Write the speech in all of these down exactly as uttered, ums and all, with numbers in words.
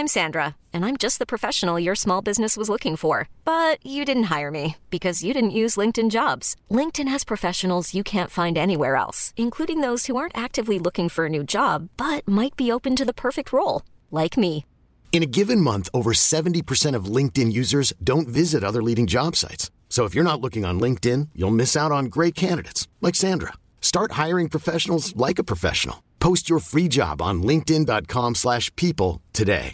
I'm Sandra, and I'm just the professional your small business was looking for. But you didn't hire me because you didn't use LinkedIn Jobs. LinkedIn has professionals you can't find anywhere else, including those who aren't actively looking for a new job, but might be open to the perfect role, like me. In a given month, over seventy percent of LinkedIn users don't visit other leading job sites. So if you're not looking on LinkedIn, you'll miss out on great candidates like Sandra. Start hiring professionals like a professional. Post your free job on linkedin.com slash people today.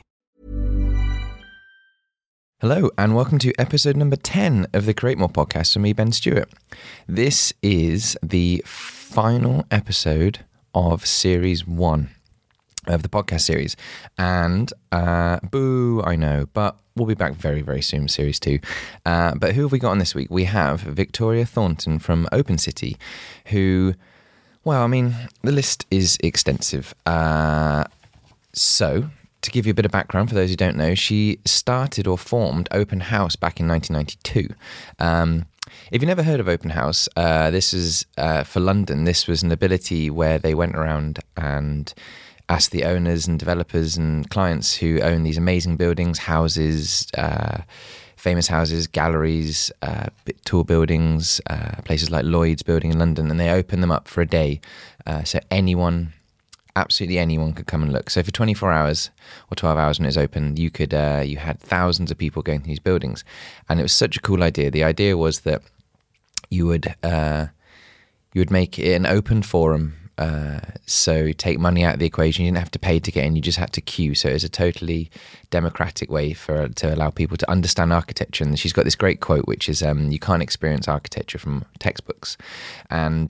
Hello, and welcome to episode number ten of the Create More podcast from me, Ben Stewart. This is the final episode of series one of the podcast series. And, uh, boo, I know, but we'll be back very, very soon with series two. Uh, but who have we got on this week? We have Victoria Thornton from Open City, who, well, I mean, the list is extensive. Uh, so, to give you a bit of background for those who don't know, she started or formed Open House back in nineteen ninety-two. Um, if you've never heard of Open House, uh, this is uh, for London. This was an ability where they went around and asked the owners and developers and clients who own these amazing buildings, houses, uh, famous houses, galleries, uh, tall buildings, uh, places like Lloyd's building in London, and they opened them up for a day. Uh, so anyone, absolutely anyone could come and look. So for twenty-four hours or twelve hours when it was open, you could uh, you had thousands of people going to these buildings. And it was such a cool idea. The idea was that you would uh, you would make it an open forum. Uh, so take money out of the equation. You didn't have to pay to get in, you just had to queue. So it was a totally democratic way for to allow people to understand architecture. And she's got this great quote, which is, um, you can't experience architecture from textbooks. And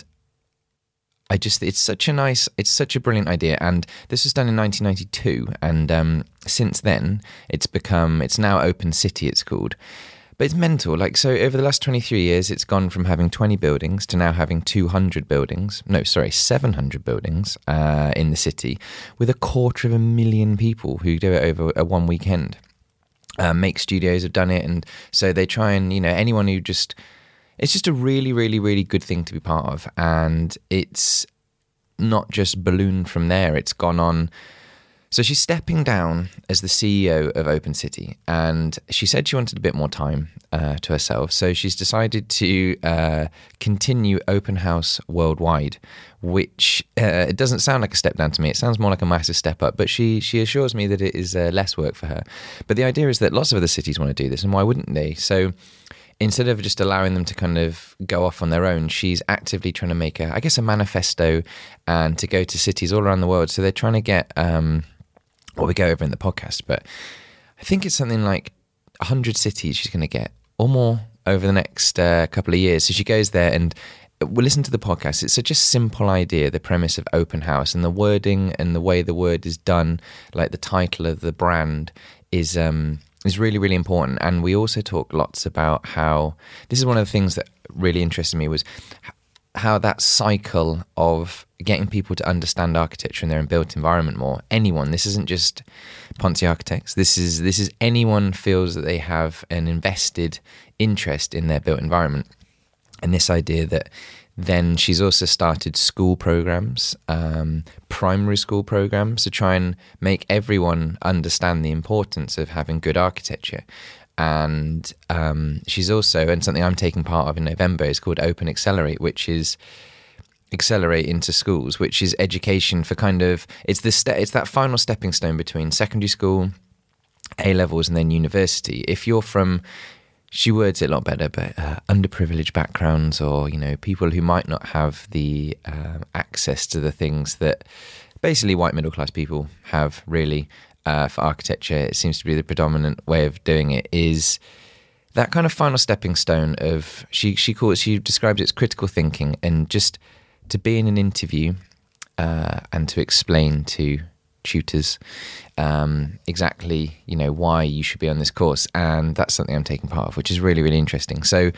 I just, it's such a nice, it's such a brilliant idea. And this was done in nineteen ninety-two. And um, since then, it's become, it's now Open City, it's called. But it's mental. Like, so over the last twenty-three years, it's gone from having twenty buildings to now having two hundred buildings. No, sorry, seven hundred buildings uh, in the city, with a quarter of a million people who do it over a one weekend. Uh, Make Studios have done it. And so they try and, you know, anyone who just, it's just a really, really, really good thing to be part of. And it's not just ballooned from there. It's gone on. So she's stepping down as the C E O of Open City, and she said she wanted a bit more time uh, to herself. So she's decided to uh, continue Open House worldwide, which uh, it doesn't sound like a step down to me. It sounds more like a massive step up, but she she assures me that it is uh, less work for her. But the idea is that lots of other cities want to do this, and why wouldn't they? So instead of just allowing them to kind of go off on their own, she's actively trying to make, a, I guess, a manifesto and to go to cities all around the world. So they're trying to get... Um, what we go over in the podcast, but I think it's something like one hundred cities she's going to get, or more, over the next uh, couple of years. So she goes there and we'll listen to the podcast. It's such a simple idea, the premise of Open House, and the wording and the way the word is done, like the title of the brand, is um, is really, really important. And we also talk lots about how, this is one of the things that really interested me, was how that cycle of getting people to understand architecture in their built environment more. Anyone, this isn't just Ponzi architects. This is this is anyone feels that they have an invested interest in their built environment. And this idea that then she's also started school programs, um, primary school programs, to try and make everyone understand the importance of having good architecture. And um, she's also, and something I'm taking part of in November, is called Open Accelerate, which is accelerate into schools, which is education for kind of, it's the ste- it's that final stepping stone between secondary school, A-levels, and then university. If you're from, she words it a lot better, but uh, underprivileged backgrounds, or, you know, people who might not have the uh, access to the things that basically white middle class people have, really. Uh, for architecture, it seems to be the predominant way of doing it, is that kind of final stepping stone of, she she calls, she describes it as critical thinking, and just to be in an interview uh, and to explain to tutors um, exactly, you know, why you should be on this course. And that's something I'm taking part of, which is really, really interesting. So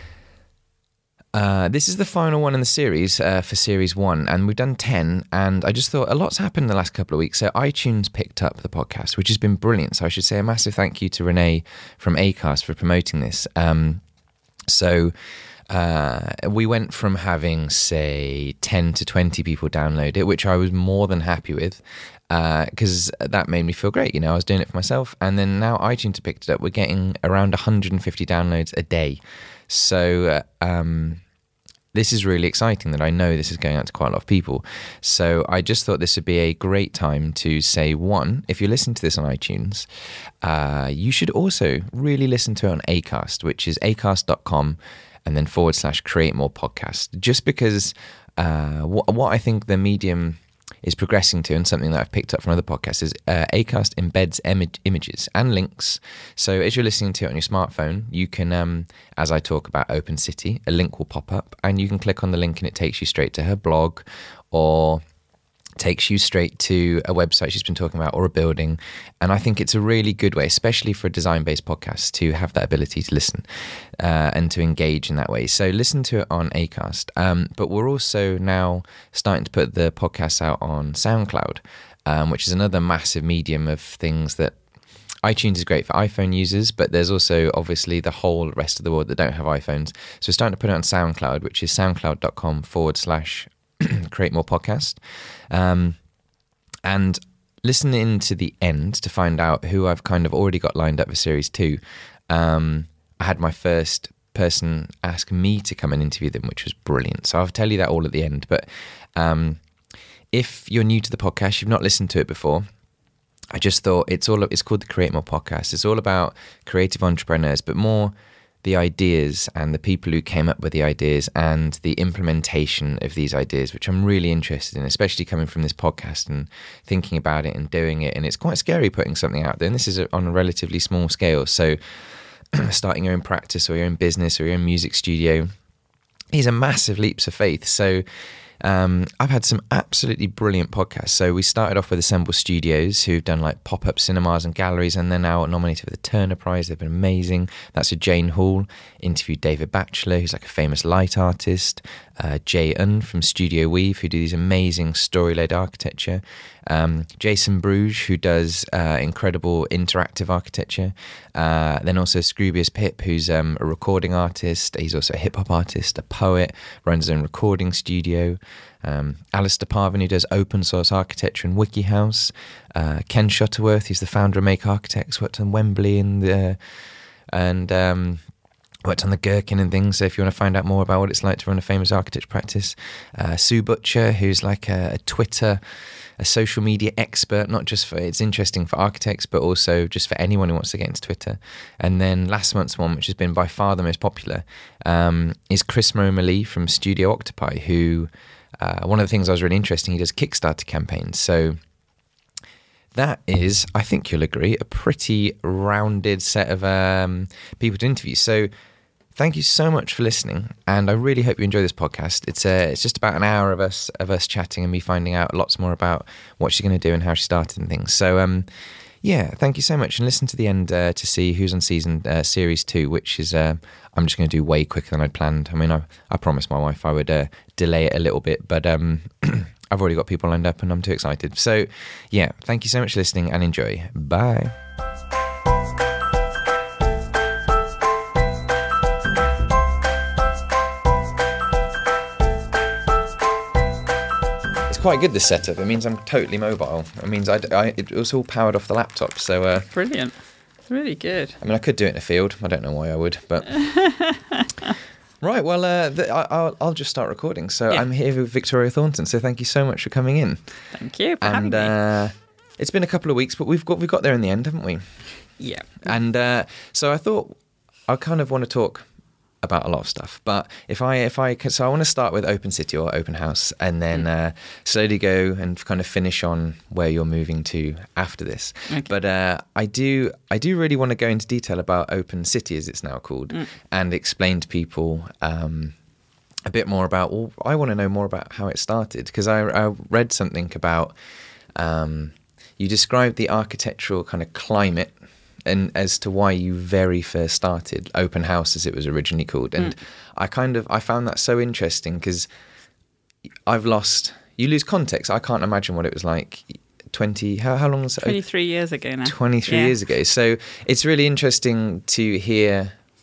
Uh, this is the final one in the series uh, for series one, and we've done ten, and I just thought a lot's happened in the last couple of weeks. So iTunes picked up the podcast, which has been brilliant. So I should say a massive thank you to Renee from Acast for promoting this. Um, so uh, we went from having, say, ten to twenty people download it, which I was more than happy with, because uh, that made me feel great. You know, I was doing it for myself. And then now iTunes have picked it up. We're getting around one hundred fifty downloads a day. So uh, um, this is really exciting that I know this is going out to quite a lot of people. So I just thought this would be a great time to say, one, if you're listening to this on iTunes, uh, you should also really listen to it on Acast, which is acast dot com and then forward slash create more podcast. Just because uh, what, what I think the medium is progressing to, and something that I've picked up from other podcasts, is uh, Acast embeds Im- images and links. So as you're listening to it on your smartphone, you can, um, as I talk about Open City, a link will pop up and you can click on the link and it takes you straight to her blog, or takes you straight to a website she's been talking about, or a building. And I think it's a really good way, especially for a design-based podcast, to have that ability to listen uh, and to engage in that way. So listen to it on Acast. Um, but we're also now starting to put the podcasts out on SoundCloud, um, which is another massive medium of things that iTunes is great for iPhone users, but there's also obviously the whole rest of the world that don't have iPhones. So we're starting to put it on SoundCloud, which is soundcloud.com forward slash create more podcast. Um, and listen in to the end to find out who I've kind of already got lined up for series two. Um, I had my first person ask me to come and interview them, which was brilliant. So I'll tell you that all at the end. But um, if you're new to the podcast, you've not listened to it before, I just thought it's all, it's called the Create More Podcast. It's all about creative entrepreneurs, but more the ideas and the people who came up with the ideas and the implementation of these ideas, which I'm really interested in, especially coming from this podcast and thinking about it and doing it. And it's quite scary putting something out there. And this is on a relatively small scale. So starting your own practice or your own business or your own music studio, these are massive leaps of faith. So Um, I've had some absolutely brilliant podcasts. So we started off with Assemble Studios, who've done like pop-up cinemas and galleries, and they're now nominated for the Turner Prize. They've been amazing. That's with Jane Hall. Interviewed David Batchelor, who's like a famous light artist. Uh, Jay Un from Studio Weave, who do these amazing story-led architecture. Um, Jason Bruges, who does uh, incredible interactive architecture. Uh, then also Scroobius Pip, who's um, a recording artist. He's also a hip-hop artist, a poet, runs his own recording studio. Um, Alistair Parvin, who does open source architecture and WikiHouse. Uh, Ken Shutterworth, who's the founder of Make Architects, worked on Wembley and the, and um, worked on the Gherkin and things. So if you want to find out more about what it's like to run a famous architecture practice. Uh, Sue Butcher, who's like a, a Twitter, a social media expert, not just for, it's interesting for architects, but also just for anyone who wants to get into Twitter. And then last month's one, which has been by far the most popular, um, is Chris Momalee from Studio Octopi, who, uh, one of the things I was really interesting, he does Kickstarter campaigns. So that is, I think you'll agree, a pretty rounded set of um, people to interview. So thank you so much for listening, and I really hope you enjoy this podcast. It's uh, it's just about an hour of us of us chatting and me finding out lots more about what she's going to do and how she started and things. So um, yeah, thank you so much, and listen to the end uh, to see who's on season uh, series two, which is uh, I'm just going to do way quicker than I'd planned. I mean, I I promised my wife I would uh, delay it a little bit, but um, I've already got people lined up and I'm too excited. So yeah, thank you so much for listening and enjoy. Bye. Quite good, this setup. It means I'm totally mobile. It means I, I it was all powered off the laptop. So uh, brilliant. It's really good. I mean, I could do it in a field. I don't know why I would, but right. Well, uh, the, I, I'll, I'll just start recording. So yeah. I'm here with Victoria Thornton. So thank you so much for coming in. Thank you for and, having me. Uh, it's been a couple of weeks, but we've got we got there in the end, haven't we? Yeah. And uh, so I thought I kind of want to talk about a lot of stuff, but if I if I can, so I want to start with Open City or Open House, and then uh, slowly go and kind of finish on where you're moving to after this. Okay. But uh, I do I do really want to go into detail about Open City, as it's now called, mm. and explain to people um, a bit more about. Well, I want to know more about how it started, because I, I read something about um, you described the architectural kind of climate, and as to why you very first started Open House, as it was originally called. And mm. I kind of, I found that so interesting, because I've lost, you lose context. I can't imagine what it was like twenty, how, how long was it? twenty-three years ago now. twenty-three yeah. years ago. So it's really interesting to hear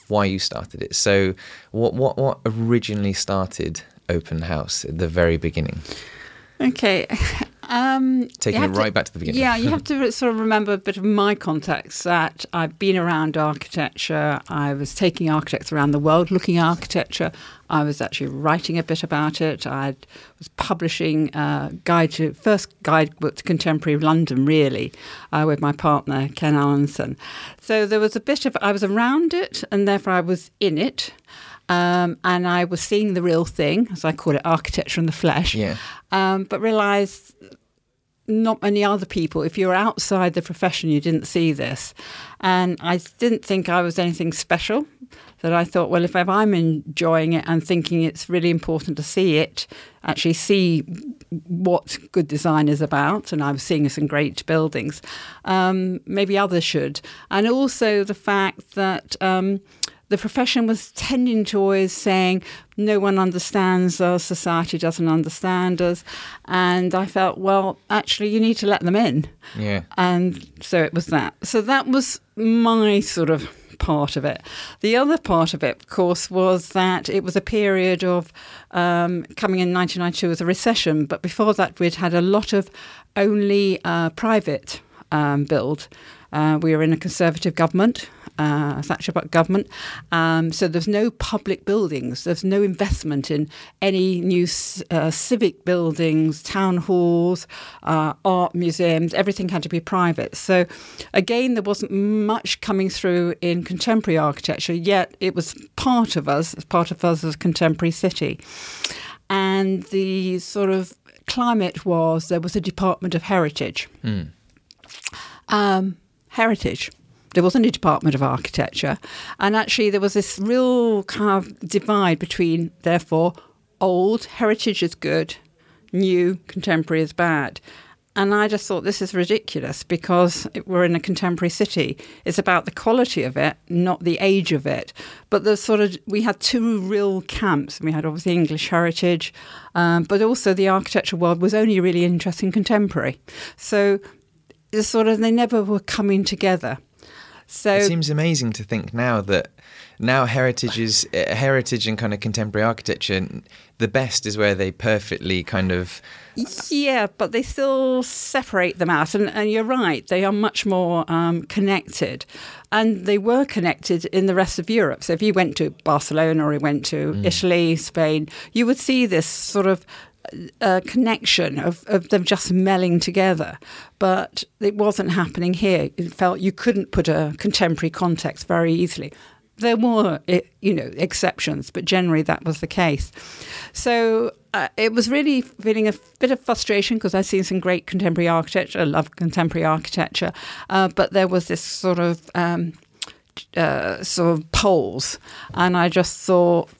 why you started it. So what what what originally started Open House at the very beginning? Okay. Um, Taking it right to, back to the beginning. Yeah, you have to sort of remember a bit of my context, that I've been around architecture. I was taking architects around the world looking at architecture. I was actually writing a bit about it. I was publishing a guide to, first guidebook to contemporary London, really, uh, with my partner, Ken Allenson. So there was a bit of, I was around it, and therefore I was in it. Um, and I was seeing the real thing, as I call it, architecture in the flesh, Yeah. um, but realised not many other people, if you're outside the profession, you didn't see this. And I didn't think I was anything special, that I thought, well, if I'm enjoying it and thinking it's really important to see it, actually see what good design is about, and I was seeing some great buildings, um, maybe others should. And also the fact that um, the profession was tending to always saying, no one understands us, society doesn't understand us. And I felt, well, actually, you need to let them in. Yeah. And so it was that. So that was my sort of part of it. The other part of it, of course, was that it was a period of um, coming in nineteen ninety-two was a recession. But before that, we'd had a lot of only uh, private um, build. Uh, we were in a Conservative government, uh, a Thatcher government, um, so there's no public buildings. There's no investment in any new uh, civic buildings, town halls, uh, art museums. Everything had to be private. So again, there wasn't much coming through in contemporary architecture, yet it was part of us, part of us as a contemporary city. And the sort of climate was, there was a Department of Heritage. Mm. Um, heritage. There wasn't a Department of Architecture. And actually there was this real kind of divide between, therefore, old, heritage is good, new, contemporary is bad. And I just thought, this is ridiculous, because we're in a contemporary city. It's about the quality of it, not the age of it. But the sort of, we had two real camps. We had obviously English heritage, um, but also the architecture world was only really interested in contemporary. So it's sort of, they never were coming together. So it seems amazing to think now that now heritage is uh, heritage and kind of contemporary architecture. The best is where they perfectly kind of. Yeah, but they still separate them out. And, and you're right, they are much more um, connected. And they were connected in the rest of Europe. So if you went to Barcelona or you went to mm. Italy, Spain, you would see this sort of uh, connection of, of them just melting together. But it wasn't happening here. It felt you couldn't put a contemporary context very easily. There were, you know, exceptions, but generally that was the case. So uh, it was really feeling a bit of frustration, because I've seen some great contemporary architecture. I love contemporary architecture, uh, but there was this sort of um, uh, sort of poles, and I just thought,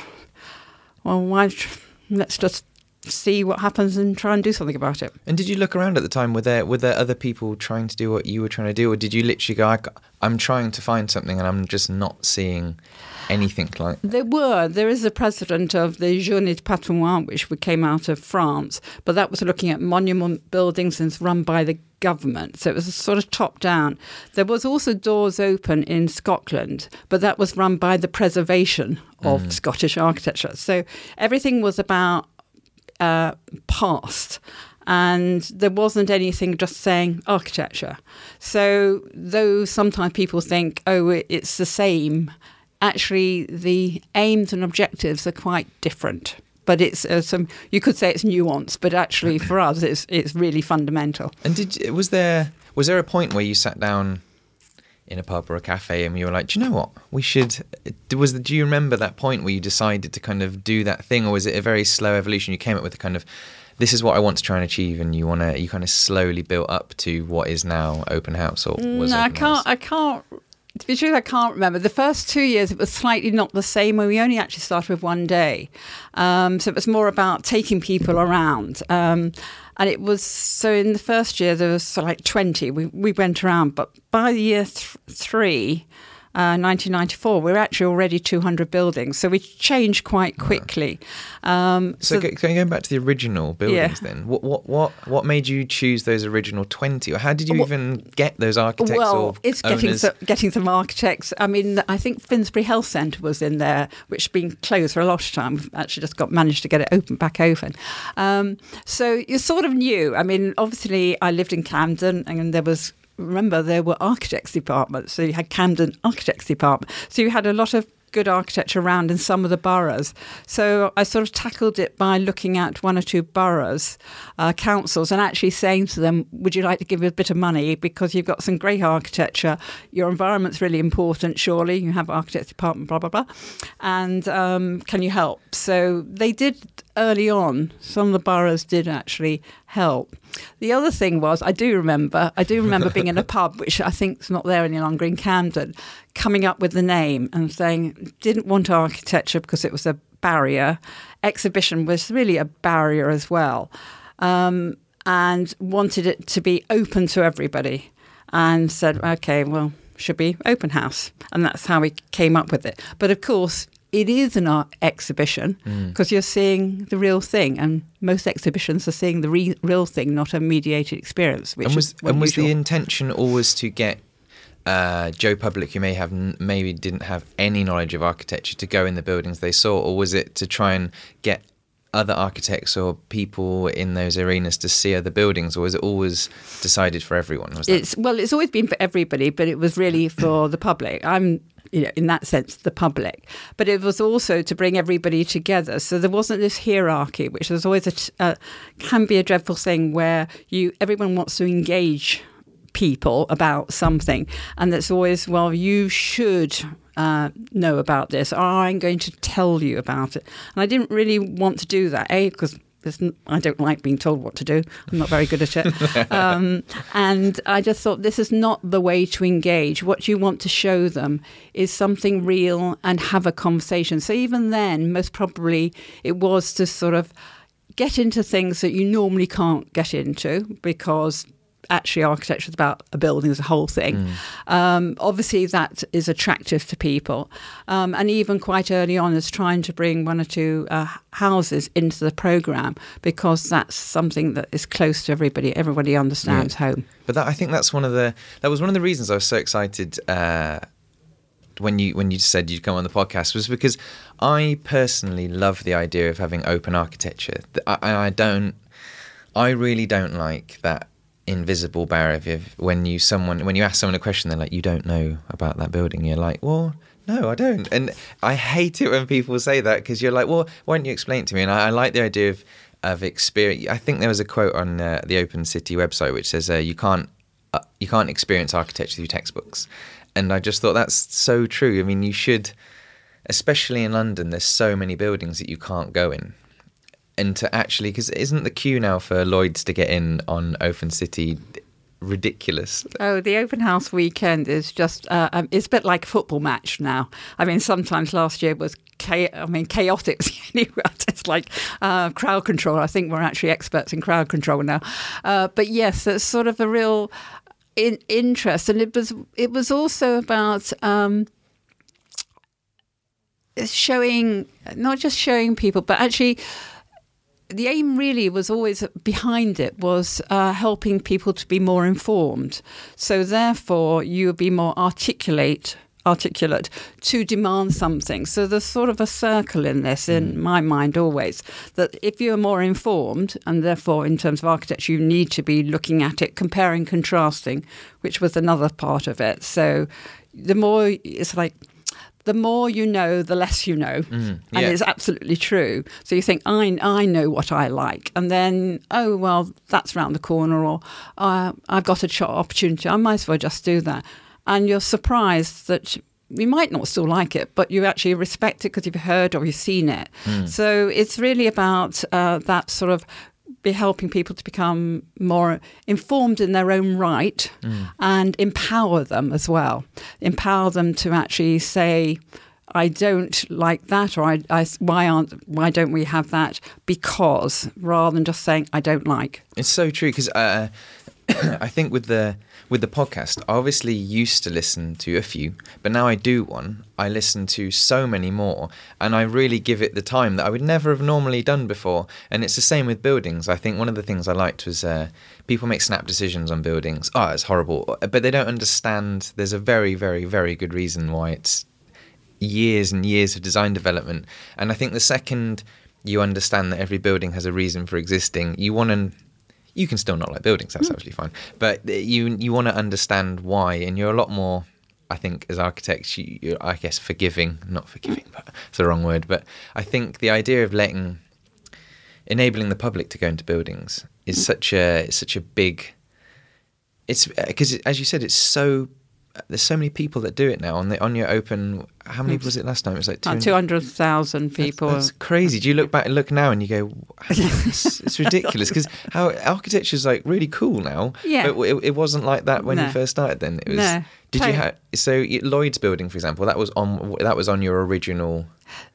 well, why? Let's just see what happens and try and do something about it. And did you look around at the time? Were there were there other people trying to do what you were trying to do, or did you literally go, I, I'm trying to find something and I'm just not seeing anything like that? There were. There is a president of the Journée du Patrimoine, which came out of France, but that was looking at monument buildings and it's run by the government. So it was a sort of top down. There was also Doors Open in Scotland, but that was run by the preservation of mm. Scottish architecture. So everything was about Uh, past, and there wasn't anything just saying architecture. So though sometimes people think, oh, it's the same, actually the aims and objectives are quite different. But it's uh, some, you could say it's nuanced, but actually for us it's it's really fundamental. And did was there was there a point where you sat down in a pub or a cafe and you were like, do you know what, we should, was the, do you remember that point where you decided to kind of do that thing, or was it a very slow evolution? You came up with a kind of, this is what I want to try and achieve, and you want to, you kind of slowly built up to what is now Open House, or was no, Open I can't, House? I can't, to be true, I can't remember. The first two years it was slightly not the same, when we only actually started with one day. Um, so it was more about taking people around. Um, And it was, so in the first year, there was so like twenty. We we went around, but by the year th- three, uh, nineteen ninety-four, we were actually already two hundred buildings. So we changed quite quickly. Um, so, so go, going back to the original buildings yeah. then, what, what what what made you choose those original twenty? Or how did you well, even get those architects well, or it's owners? getting some, getting some architects. I mean, I think Finsbury Health Centre was in there, which has been closed for a lot of time. We've actually just got managed to get it open back open. Um, so you sort of knew. I mean, obviously, I lived in Camden, and there was. Remember, there were architects departments. So you had Camden Architects Department. So you had a lot of good architecture around in some of the boroughs. So I sort of tackled it by looking at one or two boroughs, uh, councils, and actually saying to them, would you like to give me a bit of money because you've got some great architecture, your environment's really important, surely, you have architects department, blah, blah, blah, and um, can you help? So they did early on, some of the boroughs did actually help. The other thing was, I do remember, I do remember being in a pub, which I think is not there any longer in Camden, coming up with the name and saying, didn't want architecture because it was a barrier. Exhibition was really a barrier as well. Um, and wanted it to be open to everybody. And said, okay, well, should be open house. And that's how we came up with it. But of course, it is an art exhibition because mm. you're seeing the real thing, and most exhibitions are seeing the re- real thing, not a mediated experience. Which and was, is and was usual. the intention always to get uh, Joe Public, who may have n- maybe didn't have any knowledge of architecture, to go in the buildings they saw, or was it to try and get other architects or people in those arenas to see other buildings, or was it always decided for everyone? Was that... It's well, it's always been for everybody, but it was really for the public. I'm. You know, in that sense, the public. But it was also to bring everybody together. So there wasn't this hierarchy, which is always a t- uh, can be a dreadful thing where you everyone wants to engage people about something. And that's always, well, you should uh, know about this, or I'm going to tell you about it. And I didn't really want to do that, A, because I don't like being told what to do. I'm not very good at it. Um, and I just thought this is not the way to engage. What you want to show them is something real and have a conversation. So even then, most probably it was to sort of get into things that you normally can't get into because actually architecture is about a building as a whole thing. Mm. Um, obviously, that is attractive to people. Um, and even quite early on is trying to bring one or two uh, houses into the programme because that's something that is close to everybody. Everybody understands yeah. home. But that, I think that's one of the, that was one of the reasons I was so excited uh, when you when you said you'd come on the podcast, was because I personally love the idea of having open architecture. I, I don't, I really don't like that invisible barrier. When you someone when you ask someone a question, they're like, you don't know about that building. You're like, well, no, I don't. And I hate it when people say that because you're like, well, why don't you explain it to me? And I, I like the idea of of experience. I think there was a quote on uh, the Open City website which says uh, you can't uh, you can't experience architecture through textbooks. And I just thought that's so true. I mean, you should, especially in London, there's so many buildings that you can't go in. And to actually, because isn't the queue now for Lloyd's to get in on Open City ridiculous? Oh, the open house weekend is just, uh, um, it's a bit like a football match now. I mean, sometimes last year was, cha- I mean, chaotic. It's like uh, crowd control. I think we're actually experts in crowd control now. Uh, but yes, it's sort of a real in- interest. And it was, it was also about... Um, showing, not just showing people, but actually... The aim really was always behind it was uh, helping people to be more informed. So therefore, you would be more articulate, articulate to demand something. So there's sort of a circle in this, in mm. my mind always, that if you're more informed, and therefore in terms of architecture, you need to be looking at it, comparing, contrasting, which was another part of it. So the more, it's like... The more you know, the less you know. Mm, yeah. And it's absolutely true. So you think, I I know what I like. And then, oh, well, that's round the corner, or uh, I've got a shot opportunity. I might as well just do that. And you're surprised that you might not still like it, but you actually respect it because you've heard or you've seen it. Mm. So it's really about uh, that sort of be helping people to become more informed in their own right mm. and empower them as well. Empower them to actually say, I don't like that, or I, I, why aren't why don't we have that? Because rather than just saying I don't like. It's so true because uh, I think with the with the podcast, I obviously used to listen to a few, but now I do one. I listen to so many more, and I really give it the time that I would never have normally done before. And it's the same with buildings. I think one of the things I liked was uh, people make snap decisions on buildings. Oh, it's horrible. But they don't understand there's a very, very, very good reason why it's years and years of design development. And I think the second you understand that every building has a reason for existing, you want to... You can still not like buildings, that's mm. absolutely fine. But you you want to understand why, and you're a lot more, I think, as architects, you, you're, I guess, forgiving. Not forgiving, but it's the wrong word. But I think the idea of letting, enabling the public to go into buildings is mm. such a it's such a big, it's, because as you said, it's so, there's so many people that do it now on the on your open. How many was it last time? It was like two hundred thousand people. That's, that's crazy. Do you look back and look now and you go, it's, it's ridiculous, because how architecture is like really cool now. Yeah. But it, it wasn't like that when no. you first started. Then it was. No. Did totally. you have so Lloyd's building, for example? That was on that was on your original.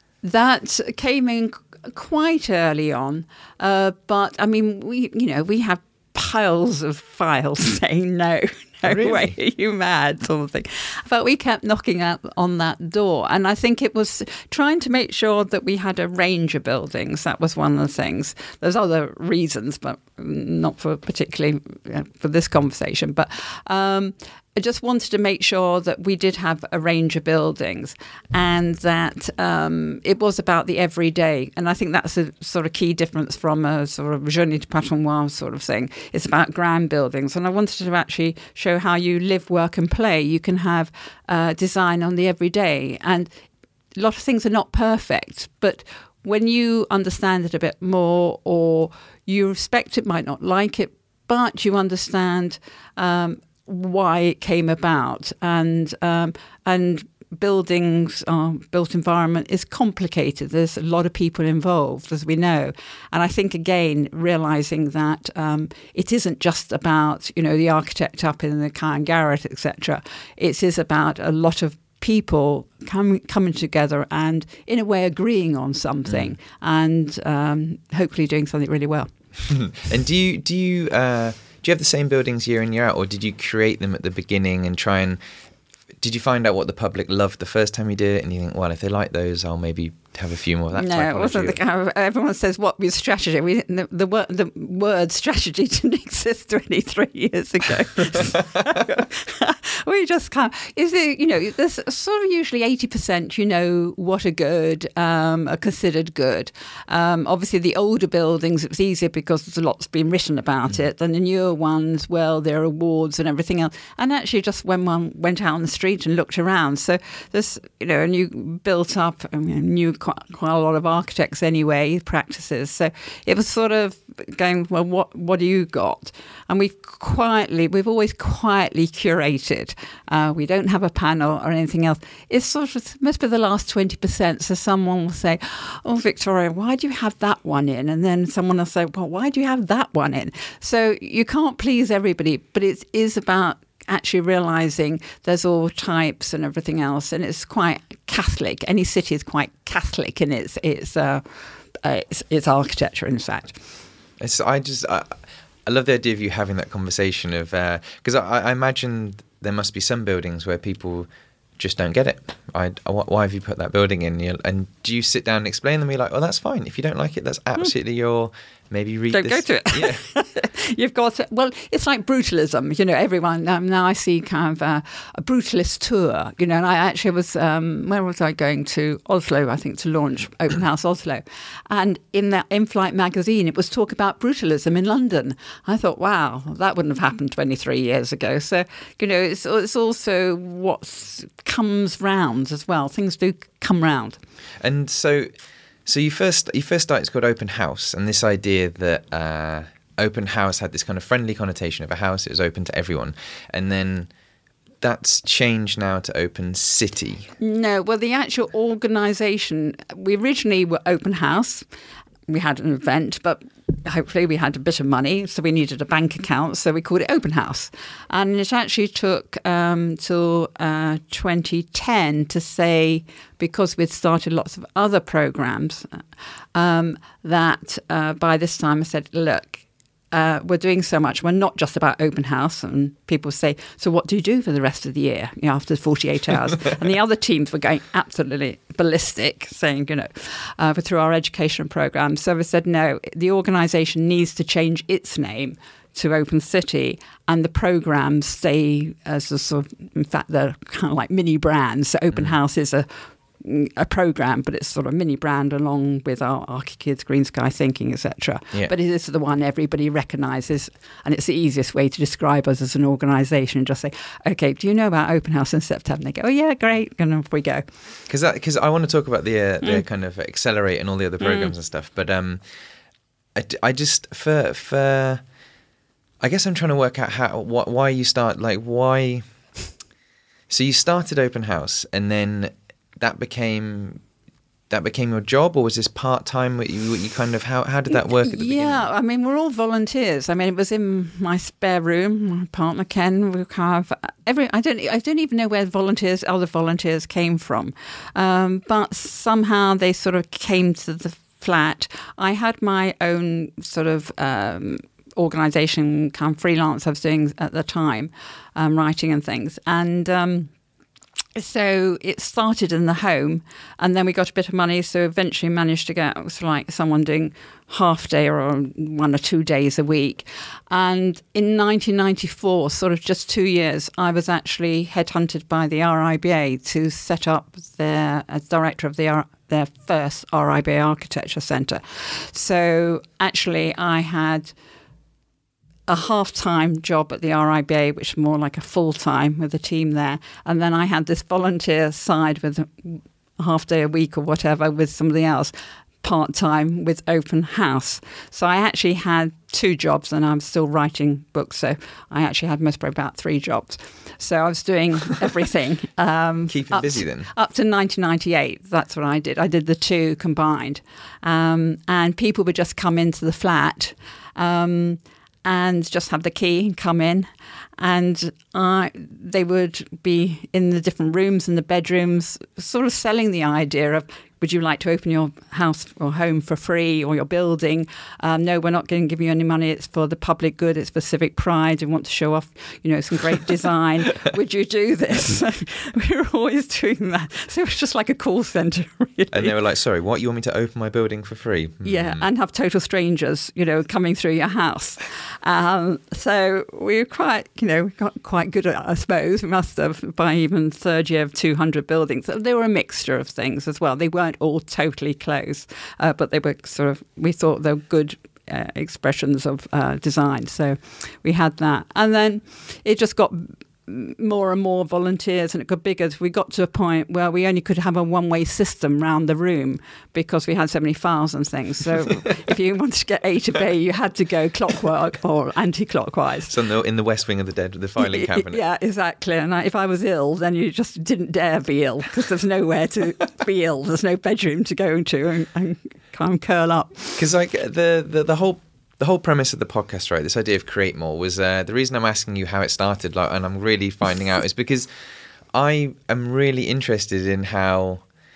That came in quite early on, uh, but I mean, we you know we have piles of files saying no. No really? way, are you mad, sort of thing. But we kept knocking out on that door. And I think it was trying to make sure that we had a range of buildings. That was one of the things. There's other reasons, but not for particularly uh, for this conversation. But um, I just wanted to make sure that we did have a range of buildings, and that um, it was about the everyday. And I think that's a sort of key difference from a sort of journée du patrimoine sort of thing. It's about grand buildings. And I wanted to actually show how you live, work and play. You can have uh, design on the everyday. And a lot of things are not perfect, but when you understand it a bit more, or you respect it, might not like it, but you understand um, why it came about, and um, and buildings, uh, built environment is complicated. There's a lot of people involved, as we know, and I think again realizing that um, it isn't just about you know the architect up in the Caen garret, et cetera. It is about a lot of people coming coming together and in a way agreeing on something, mm. and um, hopefully doing something really well. And do you do you uh, do you have the same buildings year in year out, or did you create them at the beginning and try and did you find out what the public loved the first time you did it, and you think, well, if they like those, I'll maybe have a few more of that no, typology? It wasn't the kind of, everyone says, what was strategy? We didn't, the, the, word, the word strategy didn't exist twenty-three years ago. We just kind of, is it, you know, there's sort of usually eighty percent, you know, what are good, um, are considered good. Um, obviously, the older buildings, it's easier because there's a lot's been written about mm. it. And the newer ones, well, there are awards and everything else. And actually, just when one went out on the street and looked around. So there's, you know, and you built up, I mean, knew quite, quite a lot of architects anyway, practices. So it was sort of going, well, what, what do you got? And we've quietly, we've always quietly curated. Uh, we don't have a panel or anything else. It's sort of, must be the last twenty percent. So someone will say, oh, Victoria, why do you have that one in? And then someone will say, well, why do you have that one in? So you can't please everybody, but it is about actually realising there's all types and everything else. And it's quite Catholic. Any city is quite Catholic in its, its, uh, uh, its, its architecture, in fact. It's, I just... I, I love the idea of you having that conversation of because uh, I, I imagine there must be some buildings where people just don't get it. I, why have you put that building in? And do you sit down and explain them? You're like, oh, that's fine. If you don't like it, that's absolutely mm. your. Maybe read don't this. go to it. Yeah. You've got to, well, it's like brutalism. You know, everyone um, now I see kind of uh, a brutalist tour. You know, and I actually was um, where was I going to Oslo? I think to launch Open House Oslo, and in that In-Flight magazine, it was talk about brutalism in London. I thought, wow, that wouldn't have happened twenty-three years ago. So you know, it's it's also what comes round as well. Things do come round. And so. So you first you first started, it's called Open House, and this idea that uh, Open House had this kind of friendly connotation of a house. It was open to everyone. And then that's changed now to Open City. No, well, the actual organisation, we originally were Open House. We had an event, but hopefully we had a bit of money, so we needed a bank account, so we called it Open House. And it actually took um, till uh, twenty ten to say, because we'd started lots of other programmes, um, that uh, by this time I said, look, uh, we're doing so much. We're not just about open house. And people say, so what do you do for the rest of the year, you know, after forty-eight hours? And the other teams were going absolutely ballistic, saying, you know, uh, through our education program. So we said, no, the organisation needs to change its name to Open City, and the programs stay as a sort of, in fact, they're kind of like mini brands. So Open mm. House is a a program, but it's sort of a mini brand along with our Archikids, Green Sky Thinking, et cetera. Yeah. But it is the one everybody recognises, and it's the easiest way to describe us as an organisation. Just say, okay, do you know about Open House in September? And they go, oh yeah, great, and off we go. Because because I want to talk about the uh, the mm. kind of Accelerate and all the other programs mm. and stuff, but um, I, I just for for. I guess I'm trying to work out how wh- why you start, like why. So you started Open House, and then that became that became your job, or was this part time? What you, what you kind of how how did that work at the yeah, beginning? Yeah, I mean we're all volunteers. I mean it was in my spare room. My partner Ken, we have every. I don't I don't even know where volunteers, other volunteers came from, um, but somehow they sort of came to the flat. I had my own sort of. Um, organisation kind of freelance I was doing at the time, um, writing and things, and um, so it started in the home, and then we got a bit of money, so eventually managed to get, it was like someone doing half day or one or two days a week. And in nineteen ninety-four, sort of just two years, I was actually headhunted by the R I B A to set up their, as director of the R, their first R I B A Architecture Centre. So actually I had a half-time job at the R I B A, which is more like a full-time with a team there. And then I had this volunteer side with a half day a week or whatever with somebody else, part-time with Open House. So I actually had two jobs, and I'm still writing books. So I actually had most probably about three jobs. So I was doing everything. Um, Keeping busy then? Up to nineteen ninety-eight, that's what I did. I did the two combined. Um, and people would just come into the flat um, and just have the key and come in. And I, they would be in the different rooms and the bedrooms, sort of selling the idea of, would you like to open your house or home for free, or your building? Um, no, we're not going to give you any money. It's for the public good. It's for civic pride. We want to show off, you know, some great design. Would you do this? We were always doing that. So it was just like a call centre, really. And they were like, sorry, what? You want me to open my building for free? Mm. Yeah, and have total strangers, you know, coming through your house. Um, so we were quite, you know, we got quite good at it, I suppose. We must have, by even third year of two hundred buildings. So they were a mixture of things as well. They weren't all totally closed, uh, but they were sort of, we thought they were good uh, expressions of uh, design. So we had that. And then it just got more and more volunteers, and it got bigger. We got to a point where we only could have a one-way system round the room because we had so many files and things. So if you wanted to get A to B, you had to go clockwise or anti-clockwise. So in the, in the west wing of the dead, the filing cabinet. Yeah, exactly. And I, if I was ill, then you just didn't dare be ill because there's nowhere to be ill. There's no bedroom to go into and, and kind of curl up. Because like the, the the whole. The whole premise of the podcast, right, this idea of Create More, was uh, the reason I'm asking you how it started, like, and I'm really finding out, is because I am really interested in how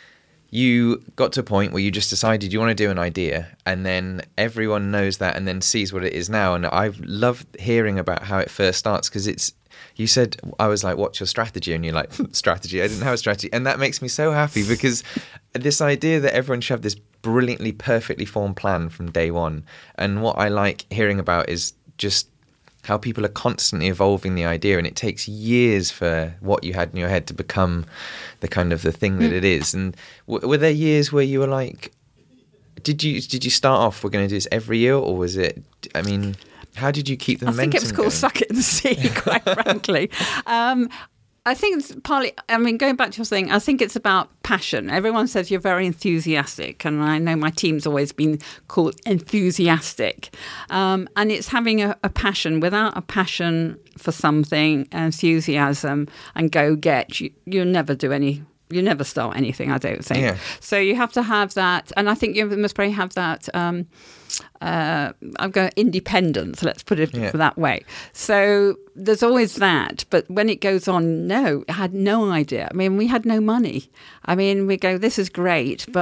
you got to a point where you just decided you want to do an idea, and then everyone knows that and then sees what it is now. And I love hearing about how it first starts, because it's, you said, I was like, what's your strategy? And you're like, strategy? I didn't have a strategy. And that makes me so happy, because this idea that everyone should have this brilliantly, perfectly formed plan from day one. And what I like hearing about is just how people are constantly evolving the idea, and it takes years for what you had in your head to become the kind of the thing that it is. And w- were there years where you were like, did you did you start off, we're going to do this every year, or was it, I mean, how did you keep the I momentum think it was called going? Suck It and See, quite frankly. Um, I think it's partly, I mean, going back to your thing, I think it's about passion. Everyone says you're very enthusiastic, and I know my team's always been called enthusiastic. Um, and it's having a, a passion. Without a passion for something, enthusiasm and go get, you, you'll never do any, you never start anything, I don't think. Yeah. So you have to have that, and I think you must probably have that, um, uh, I'm going independence, let's put it yeah. that way. So there's always that, but when it goes on, no, I had no idea. I mean, we had no money. I mean, we go, this is great, but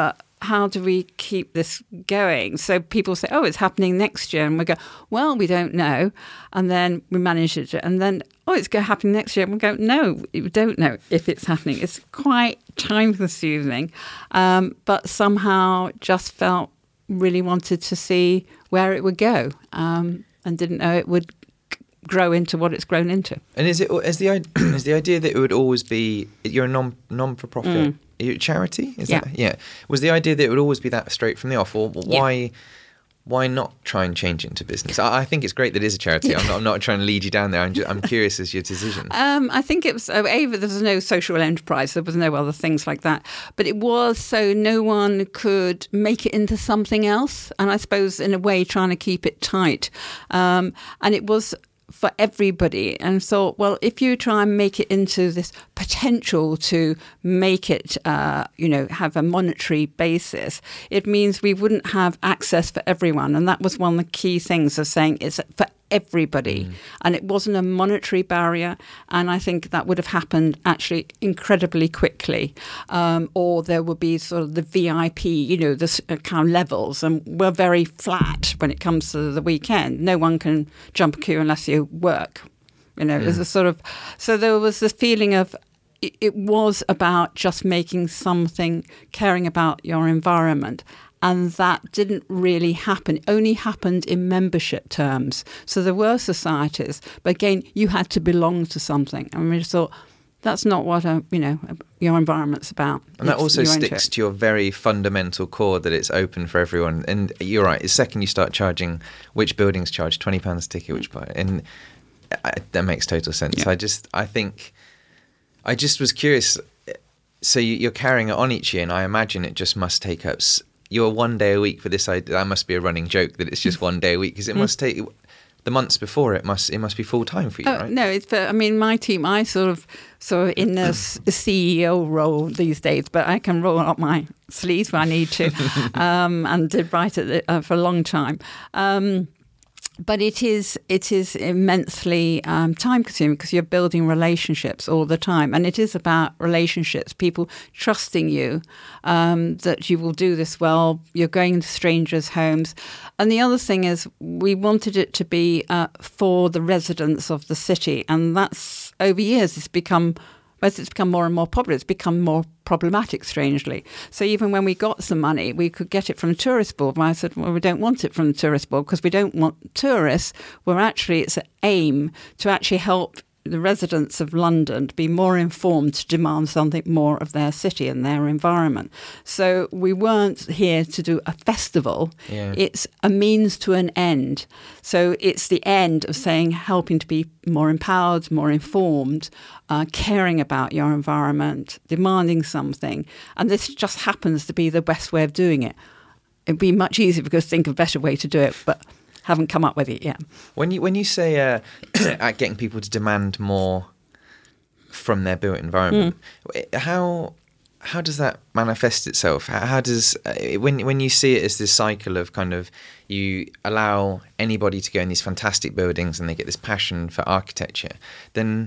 how do we keep this going? So people say, oh, it's happening next year. And we go, well, we don't know. And then we manage it. And then, oh, it's going to happen next year. And we go, no, we don't know if it's happening. It's quite time consuming, um, but somehow just felt really wanted to see where it would go, um, and didn't know it would grow into what it's grown into. And is it is the is the idea that it would always be, you're a non non for profit, Mm. you're a charity? Is Yeah. that, yeah. Was the idea that it would always be that straight from the off, or why Yeah. why not try and change it into business? I, I think it's great that it is a charity. I'm not I'm not trying to lead you down there. I'm just, I'm curious as your decision. Um, I think it was, uh, A, there was no social enterprise, there was no other things like that. But it was so no one could make it into something else. And I suppose in a way trying to keep it tight. Um, and it was for everybody, and thought, well, if you try and make it into this potential to make it, uh, you know, have a monetary basis, it means we wouldn't have access for everyone. And that was one of the key things of saying it's for everybody. Mm. And it wasn't a monetary barrier. And I think that would have happened actually incredibly quickly. Um, or there would be sort of the V I P, you know, the uh, kind of levels. And we're very flat when it comes to the weekend. No one can jump a queue unless you work. You know, mm. there's a sort of, so there was this feeling of, it, it was about just making something, caring about your environment. And that didn't really happen. It only happened in membership terms. So there were societies, but again, you had to belong to something. And we just thought, that's not what a, you know your environment's about. And that It's also you own sticks it. to your very fundamental core that it's open for everyone. And you're right. The second you start charging, which buildings charge twenty pounds a ticket, which and I, that makes total sense. Yeah. I just I think I just was curious. So you, you're carrying it on each year, and I imagine it just must take up. You're one day a week for this idea. That must be a running joke that it's just one day a week, because it must take the months before it must it must be full time for you, Oh, right? no, it's for, I mean, my team, I sort of, sort of in the s- C E O role these days, but I can roll up my sleeves when I need to, um, and did write it uh, for a long time. Um, But it is it is immensely um, time consuming, because you're building relationships all the time, and it is about relationships. People trusting you um, that you will do this well. You're going to strangers' homes, and the other thing is we wanted it to be uh, for the residents of the city, and that's over years it's become. As it's become more and more popular, it's become more problematic, strangely. So even when we got some money, we could get it from the tourist board. And I said, well, we don't want it from the tourist board because we don't want tourists. Where actually it's an aim to actually help the residents of London to be more informed, to demand something more of their city and their environment. So we weren't here to do a festival. Yeah. It's a means to an end. So it's the end of saying, helping to be more empowered, more informed, uh, caring about your environment, demanding something. And this just happens to be the best way of doing it. It'd be much easier because think of a better way to do it, but haven't come up with it yet. When you when you say uh, at getting people to demand more from their built environment, mm. how how does that manifest itself? How, how does uh, when when you see it as this cycle of kind of you allow anybody to go in these fantastic buildings and they get this passion for architecture, then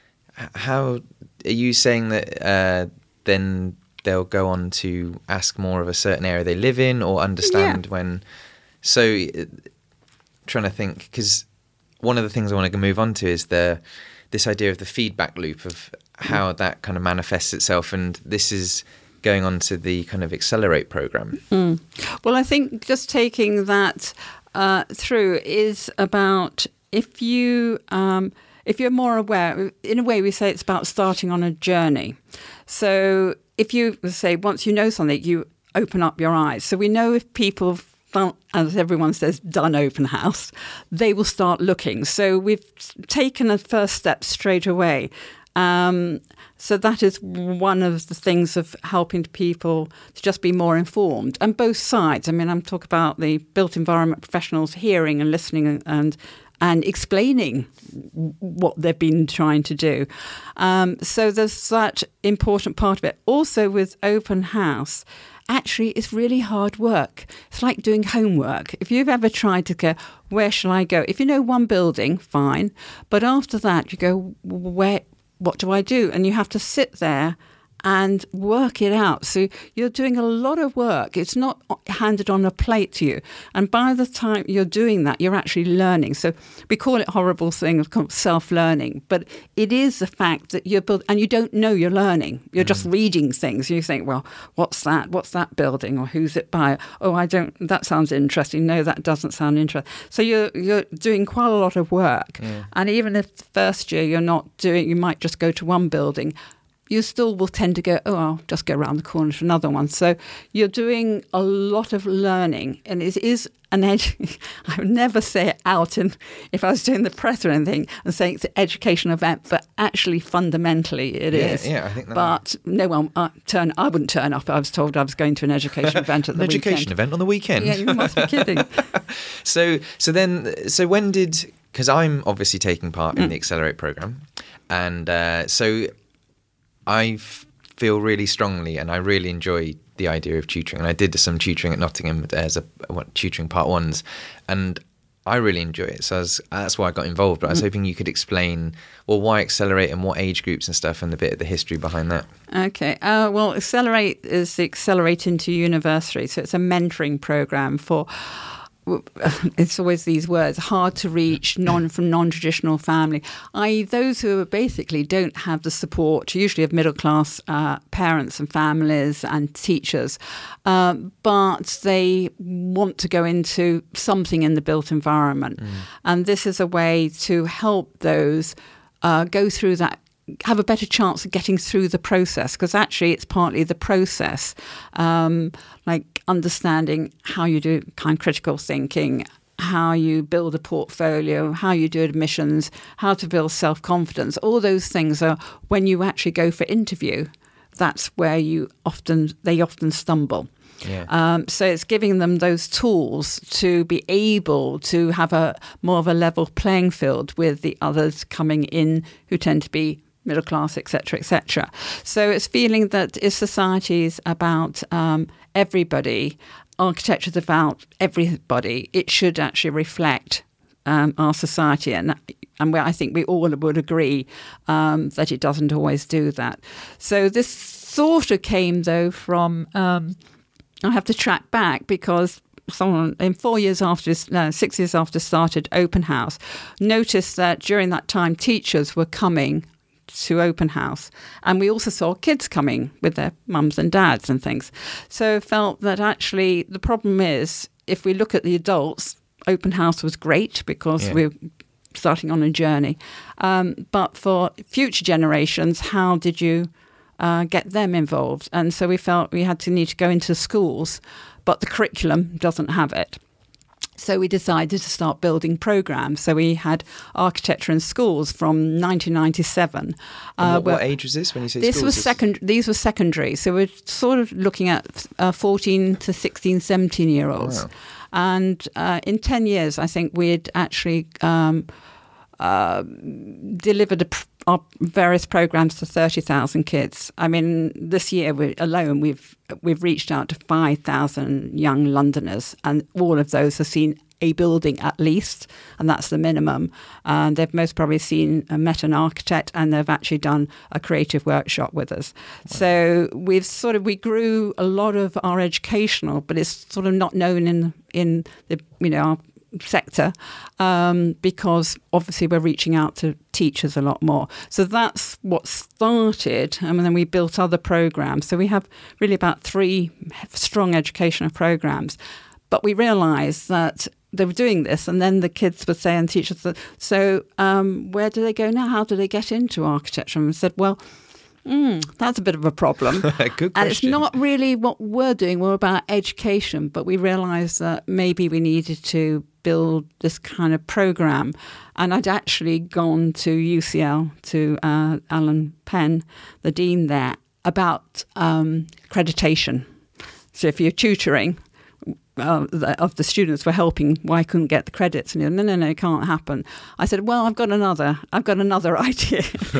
how are you saying that uh, then they'll go on to ask more of a certain area they live in, or understand yeah. when so. Uh, trying to think, because one of the things I want to move on to is the this idea of the feedback loop of how that kind of manifests itself, and this is going on to the kind of Accelerate program. Mm. Well, I think just taking that uh, through is about if you um, if you're more aware. In a way, we say it's about starting on a journey. So if you say once you know something, you open up your eyes. So we know if people, as everyone says, done open house, they will start looking. So we've taken a first step straight away. Um, so that is one of the things of helping people to just be more informed. And both sides. I mean, I'm talking about the built environment professionals hearing and listening and and, and explaining what they've been trying to do. Um, so there's that important part of it. Also with open house, actually, it's really hard work. It's like doing homework. If you've ever tried to go, where shall I go? If you know one building, fine. But after that, you go, where? What do I do? And you have to sit there and work it out. So you're doing a lot of work. It's not handed on a plate to you. And by the time you're doing that, you're actually learning. So we call it horrible thing of self-learning, but it is the fact that you're build, and you don't know you're learning. You're mm. just reading things. You think, well, what's that? What's that building? Or who's it by? Oh, I don't, that sounds interesting. No, that doesn't sound interesting. So you're, you're doing quite a lot of work. Yeah. And even if the first year you're not doing, you might just go to one building, you still will tend to go, oh, I'll just go around the corner to another one. So you're doing a lot of learning, and it is an ed- I would never say it out in, if I was doing the press or anything and saying it's an education event, but actually fundamentally it yeah, is. Yeah, I think that. But no one uh, turn. I wouldn't turn up. I was told I was going to an education event at the an weekend. education event on the weekend. Yeah, you must be kidding. so, so then, so when did? Because I'm obviously taking part in mm. the Accelerate program, and uh, so. I f- feel really strongly and I really enjoy the idea of tutoring. And I did some tutoring at Nottingham as a what, tutoring part ones, and I really enjoy it. So I was, that's why I got involved. But I was hoping you could explain, well, why Accelerate and what age groups and stuff and a bit of the history behind that. Okay. Uh, well, Accelerate is the Accelerate into University. So it's a mentoring program for... It's always these words, hard to reach, non from non-traditional family, that is those who basically don't have the support, usually of middle-class uh, parents and families and teachers, uh, but they want to go into something in the built environment. Mm. And this is a way to help those uh, go through that, have a better chance of getting through the process, because actually it's partly the process, um, like understanding how you do kind of critical thinking, how you build a portfolio, how you do admissions, how to build self-confidence. All those things are when you actually go for interview, that's where you often they often stumble. Yeah. Um, so it's giving them those tools to be able to have a more of a level playing field with the others coming in who tend to be middle class, et cetera, et cetera. So it's feeling that if society is about um, everybody, architecture is about everybody, it should actually reflect um, our society. And and where I think we all would agree um, that it doesn't always do that. So this sort of came, though, from, um, I have to track back because someone in four years after, no, six years after started Open House, noticed that during that time teachers were coming to Open House, and we also saw kids coming with their mums and dads and things. So felt that actually the problem is, if we look at the adults, Open House was great because yeah. we're starting on a journey. Um, but for future generations, how did you uh, get them involved? And so we felt we had to need to go into schools, but the curriculum doesn't have it. So we decided to start building programs. So we had architecture in schools from nineteen ninety-seven. Uh, what, what age was this when you say this schools? Was second, these were secondary. So we're sort of looking at uh, fourteen to sixteen, seventeen year olds. Wow. And uh, in ten years, I think we had actually um, uh, delivered a pr- our various programs to thirty thousand kids. I mean, this year we, alone, we've we've reached out to five thousand young Londoners, and all of those have seen a building at least, and that's the minimum. And they've most probably seen uh, met an architect, and they've actually done a creative workshop with us. Wow. So we've sort of we grew a lot of our educational, but it's sort of not known in in the you know our sector um, because obviously we're reaching out to teachers a lot more. So that's what started, and then we built other programs. So we have really about three strong educational programs. But we realised that they were doing this, and then the kids would say, and teachers, so um, where do they go now? How do they get into architecture? And we said, well, Mm, that's a bit of a problem. Good question. And it's not really what we're doing. We're about education, but we realised that maybe we needed to build this kind of program. And I'd actually gone to U C L, to uh, Alan Penn, the dean there, about um, accreditation. So if you're tutoring, Uh, the, of the students were helping, why couldn't get the credits? And he said, no, no, no, it can't happen. I said, well, I've got another, I've got another idea.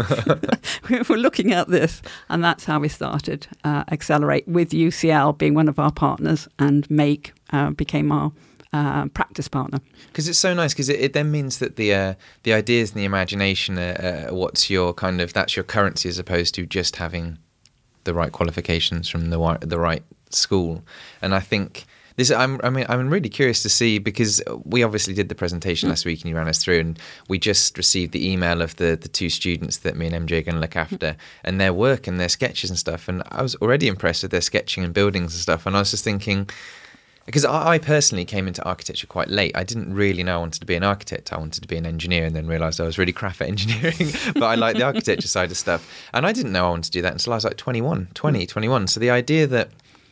We're looking at this, and that's how we started uh, Accelerate, with U C L being one of our partners, and Make uh, became our uh, practice partner. Because it's so nice, because it, it then means that the uh, the ideas and the imagination are uh, what's your kind of, that's your currency, as opposed to just having the right qualifications from the wi- the right school. And I think this. I'm. I mean, I'm really curious to see, because we obviously did the presentation mm. last week, and you ran us through, and we just received the email of the the two students that me and M J are going to look after, mm. and their work and their sketches and stuff. And I was already impressed with their sketching and buildings and stuff. And I was just thinking, because I, I personally came into architecture quite late. I didn't really know I wanted to be an architect. I wanted to be an engineer, and then realised I was really crap at engineering, but I like the architecture side of stuff. And I didn't know I wanted to do that until I was like twenty-one, twenty, twenty-one. So the idea that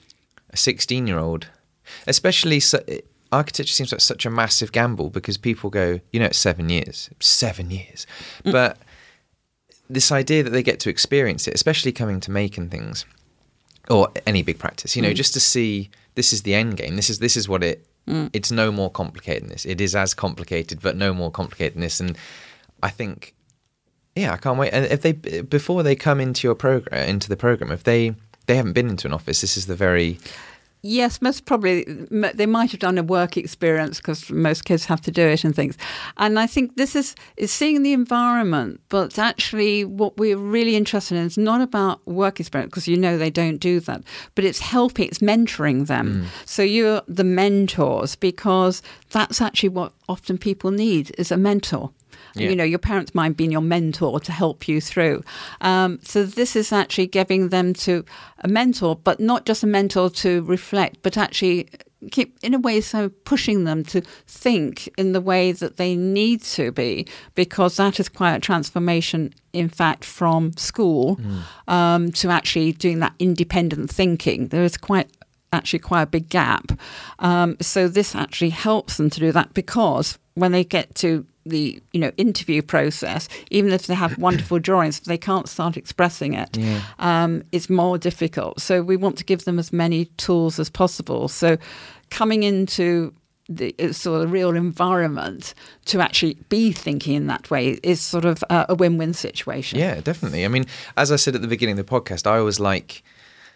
a sixteen-year-old, especially so, architecture seems like such a massive gamble, because people go, you know, it's seven years, seven years. Mm. But this idea that they get to experience it, especially coming to Macon things, or any big practice, you know, mm. just to see this is the end game. This is this is what it. Mm. It's no more complicated than this. It is as complicated, but no more complicated than this. And I think, yeah, I can't wait. And if they before they come into your program, into the program, if they they haven't been into an office, this is the very. Yes, most probably they might have done a work experience, because most kids have to do it and things. And I think this is, is seeing the environment, but actually what we're really interested in is not about work experience, because you know they don't do that, but it's helping, it's mentoring them. Mm. So you're the mentors, because that's actually what often people need, is a mentor. Yeah. You know, your parents might be your mentor to help you through. Um, so this is actually giving them to a mentor, but not just a mentor to reflect, but actually keep, in a way, so pushing them to think in the way that they need to be, because that is quite a transformation, in fact, from school mm. um, to actually doing that independent thinking. There is quite actually quite a big gap. Um, so this actually helps them to do that, because when they get to the you know interview process, even if they have wonderful drawings, if they can't start expressing it, yeah. um, it's more difficult. So we want to give them as many tools as possible. So coming into the sort of real environment to actually be thinking in that way is sort of a, a win-win situation. Yeah, definitely. I mean, as I said at the beginning of the podcast, I always like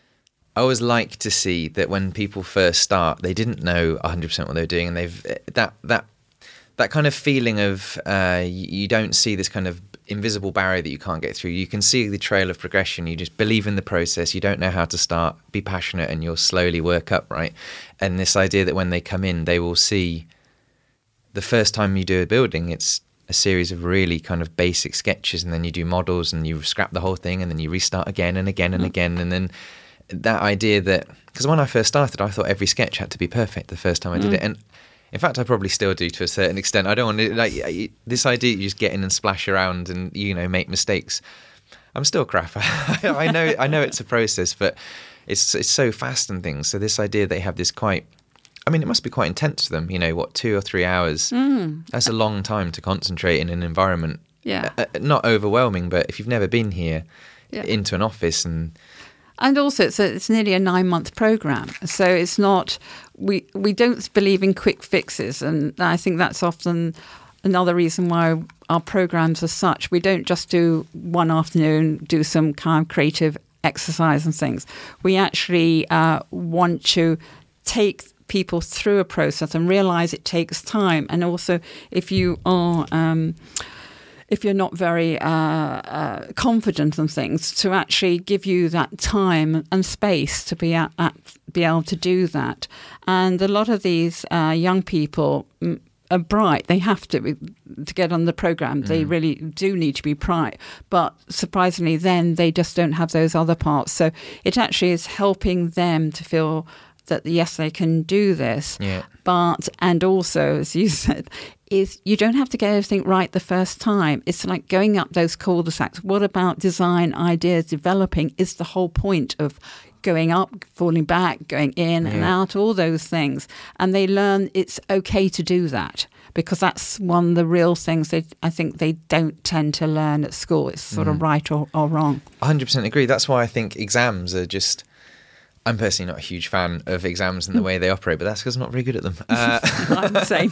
I always like to see that when people first start, they didn't know one hundred percent what they were doing, and they've that that that kind of feeling of uh, you don't see this kind of invisible barrier that you can't get through. You can see the trail of progression. You just believe in the process. You don't know how to start. Be passionate, and you'll slowly work up, right? And this idea that when they come in, they will see the first time you do a building, it's a series of really kind of basic sketches, and then you do models, and you scrap the whole thing, and then you restart again and again and mm. again, and then that idea that, because when I first started, I thought every sketch had to be perfect the first time I did mm. it, and in fact, I probably still do to a certain extent. I don't want to, like, this idea you just get in and splash around and, you know, make mistakes. I'm still crap. I know I know it's a process, but it's it's so fast and things. So this idea they have this quite, I mean, it must be quite intense for them, you know, what, two or three hours? Mm. That's a long time to concentrate in an environment. Yeah. Uh, not overwhelming, but if you've never been here yeah. into an office and... And also, it's, a, it's nearly a nine-month program, so it's not. We we don't believe in quick fixes, and I think that's often another reason why our programs are such. We don't just do one afternoon, do some kind of creative exercise and things. We actually uh, want to take people through a process and realise it takes time, and also if you are. Um, if you're not very uh, uh, confident in things, to actually give you that time and space to be at, at, be able to do that. And a lot of these uh, young people mm, are bright. They have to to get on the program. Mm. They really do need to be bright. But surprisingly, then they just don't have those other parts. So it actually is helping them to feel that yes, they can do this. Yeah. But and also, as you said, is you don't have to get everything right the first time. It's like going up those cul-de-sacs. What about design ideas developing is the whole point of going up, falling back, going in yeah. and out, all those things. And they learn it's okay to do that, because that's one of the real things that I think they don't tend to learn at school. It's sort mm. of right or, or wrong. one hundred percent agree. That's why I think exams are just... I'm personally not a huge fan of exams and the way they operate, but that's because I'm not very good at them. Uh, I'm the same.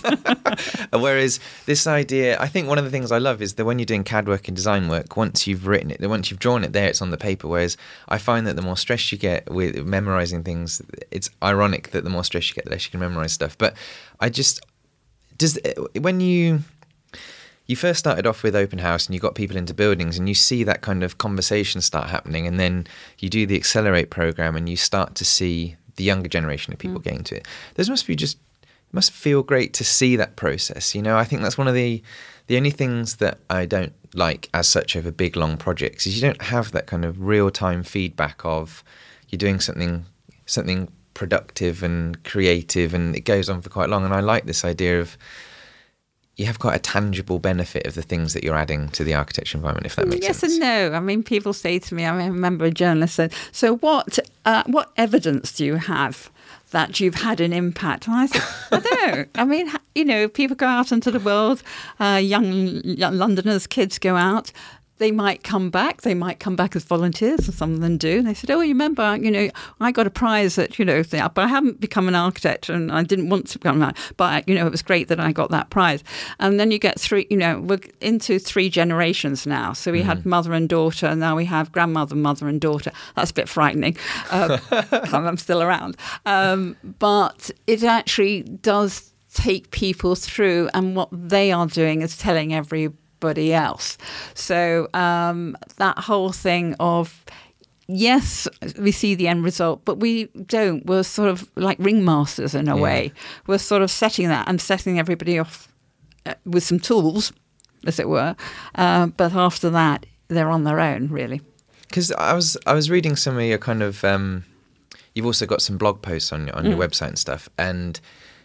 Whereas this idea, I think one of the things I love is that when you're doing C A D work and design work, once you've written it, once you've drawn it there, it's on the paper. Whereas I find that the more stress you get with memorising things, it's ironic that the more stress you get, the less you can memorise stuff. But I just, does when you... you first started off with open house and you got people into buildings and you see that kind of conversation start happening, and then you do the Accelerate program and you start to see the younger generation of people mm. getting to it. Those must be just, it must feel great to see that process. You know, I think that's one of the, the only things that I don't like as such over big, long projects is you don't have that kind of real-time feedback of you're doing something something productive and creative, and it goes on for quite long. And I like this idea of you have quite a tangible benefit of the things that you're adding to the architecture environment, if that makes yes sense. Yes and no. I mean, people say to me, I remember a journalist said, so what, uh, what evidence do you have that you've had an impact? And I said, I don't know. I mean, you know, people go out into the world, uh, young, young Londoners, kids go out. They might come back. They might come back as volunteers, and some of them do. And they said, oh, you remember, you know, I got a prize at, you know, thing, but I haven't become an architect and I didn't want to become an architect. But, you know, it was great that I got that prize. And then you get three, you know, we're into three generations now. So we mm. had mother and daughter, and now we have grandmother, mother and daughter. That's a bit frightening. Uh, I'm still around. Um, but it actually does take people through, and what they are doing is telling everybody else. So um, that whole thing of, yes, we see the end result, but we don't. We're sort of like ringmasters in a yeah. way. We're sort of setting that and setting everybody off uh, with some tools, as it were. Uh, but after that, they're on their own, really. Because I was I was reading some of your kind of, um, you've also got some blog posts on, on mm. your website and stuff, and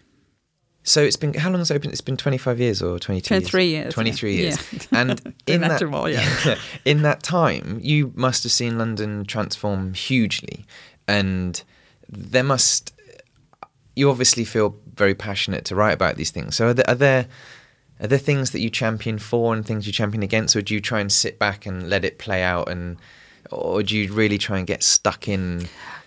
so it's been, how long has it been? It's been twenty-five years or twenty-two twenty-three years? years. twenty-three yeah. years. Yeah. And in that, while, yeah. in that time, you must have seen London transform hugely. And there must, you obviously feel very passionate to write about these things. So are there, are there, are there things that you champion for and things you champion against, or do you try and sit back and let it play out, and or do you really try and get stuck in?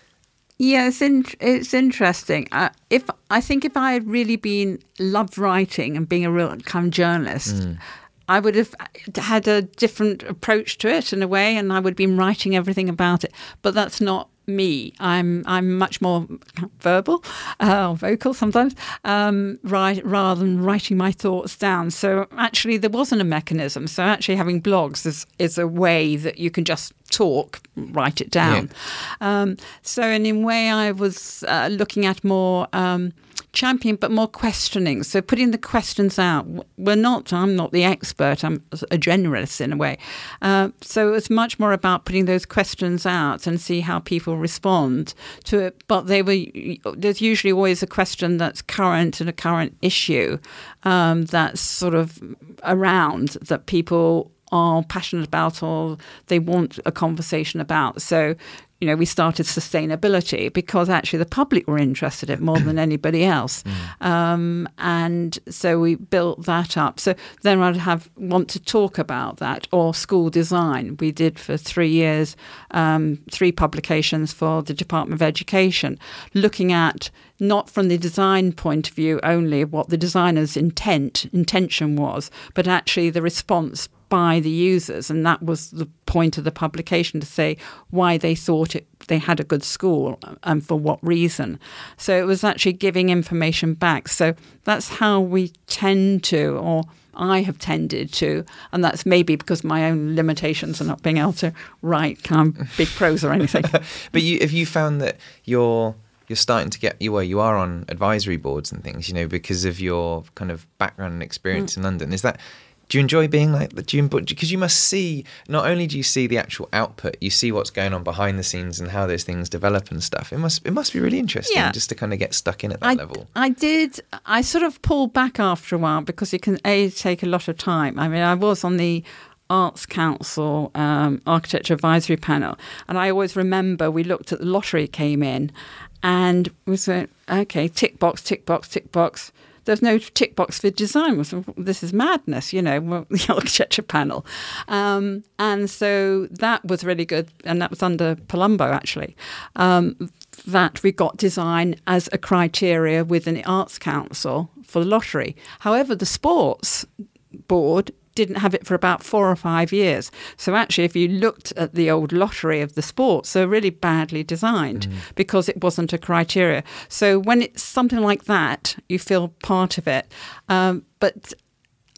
Yeah, it's in, it's interesting. Uh, if I think if I had really been loved writing and being a real kind of journalist, mm. I would have had a different approach to it in a way, and I would have been writing everything about it. But that's not me. I'm I'm much more verbal uh, or vocal sometimes, um, right, rather than writing my thoughts down. So actually, there wasn't a mechanism. So actually, having blogs is is a way that you can just talk, write it down. Yeah. Um, so in a way, I was uh, looking at more um, champion, but more questioning. So putting the questions out. We're not. I'm not the expert. I'm a generalist in a way. Uh, so it's much more about putting those questions out and see how people respond to it. But they were. There's usually always a question that's current and a current issue um, that's sort of around that people are passionate about or they want a conversation about. So, you know, we started sustainability because actually the public were interested in it more than anybody else. Mm. Um, and so we built that up. So then I'd have want to talk about that, or school design. We did for three years, um, three publications for the Department of Education, looking at not from the design point of view only what the designer's intent, intention was, but actually the response by the users. And that was the point of the publication, to say why they thought it, they had a good school and for what reason. So it was actually giving information back. So that's how we tend to, or I have tended to, and that's maybe because my own limitations are not being able to write kind of big prose or anything. But you, have you found that you're you're starting to get, you well, you are on advisory boards and things, you know, because of your kind of background and experience mm. in London? Is that, do you enjoy being like that? Do you, because you must see, not only do you see the actual output, you see what's going on behind the scenes and how those things develop and stuff. It must it must be really interesting yeah. just to kind of get stuck in at that I, level. I did. I sort of pulled back after a while because it can a take a lot of time. I mean, I was on the Arts Council um, Architecture Advisory Panel, and I always remember we looked at the lottery came in, and we said, okay, tick box, tick box, tick box. There's no tick box for design. This is madness, you know, the architecture panel. Um, and so that was really good. And that was under Palumbo, actually, um, that we got design as a criteria within the Arts Council for the lottery. However, the sports board didn't have it for about four or five years. So actually, if you looked at the old lottery of the sports, they're really badly designed mm. because it wasn't a criteria. So when it's something like that, you feel part of it. Um, but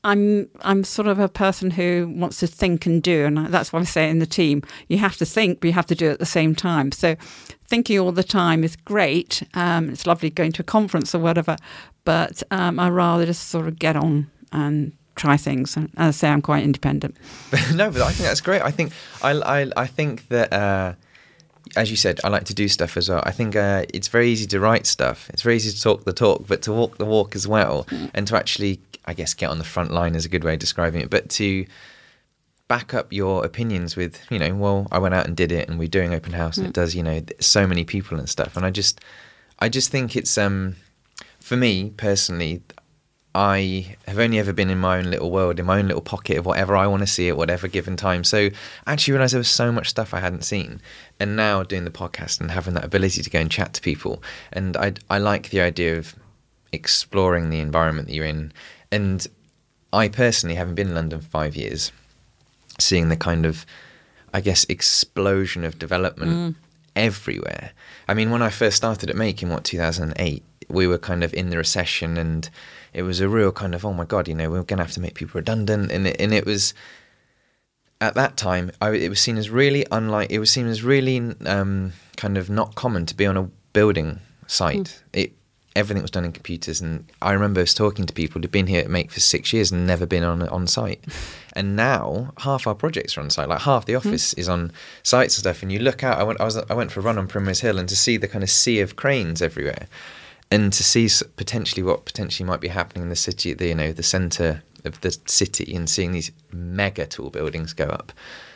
I'm I'm sort of a person who wants to think and do, and that's what I say in the team. You have to think, but you have to do it at the same time. So thinking all the time is great. Um, it's lovely going to a conference or whatever, but um, I rather just sort of get on and try things. And as I say, I'm quite independent. No, but I think that's great. I think I I, I think that. Uh, As you said, I like to do stuff as well. I think uh, it's very easy to write stuff. It's very easy to talk the talk, but to walk the walk as well. Mm. And to actually, I guess, get on the front line is a good way of describing it. But to back up your opinions with, you know, well, I went out and did it, and we're doing open house, and mm. it does, you know, so many people and stuff. And I just, I just think it's, um, for me personally, I have only ever been in my own little world, in my own little pocket of whatever I want to see at whatever given time. So I actually realised there was so much stuff I hadn't seen. And now doing the podcast and having that ability to go and chat to people. And I, I like the idea of exploring the environment that you're in. And I personally haven't been in London for five years, seeing the kind of, I guess, explosion of development mm. everywhere. I mean, when I first started at Make in, what, two thousand eight, we were kind of in the recession, and it was a real kind of, oh my God, you know, we're going to have to make people redundant. And it, and it was, at that time, I, it was seen as really unlike, it was seen as really um, kind of not common to be on a building site. Mm. It Everything was done in computers. And I remember I was talking to people who'd been here at Make for six years and never been on on site. And now half our projects are on site, like half the office mm. is on sites and stuff. And you look out, I went, I was, I went for a run on Primrose Hill, and to see the kind of sea of cranes everywhere, and to see potentially what potentially might be happening in the city, the, you know, the centre of the city, and seeing these mega tall buildings go up.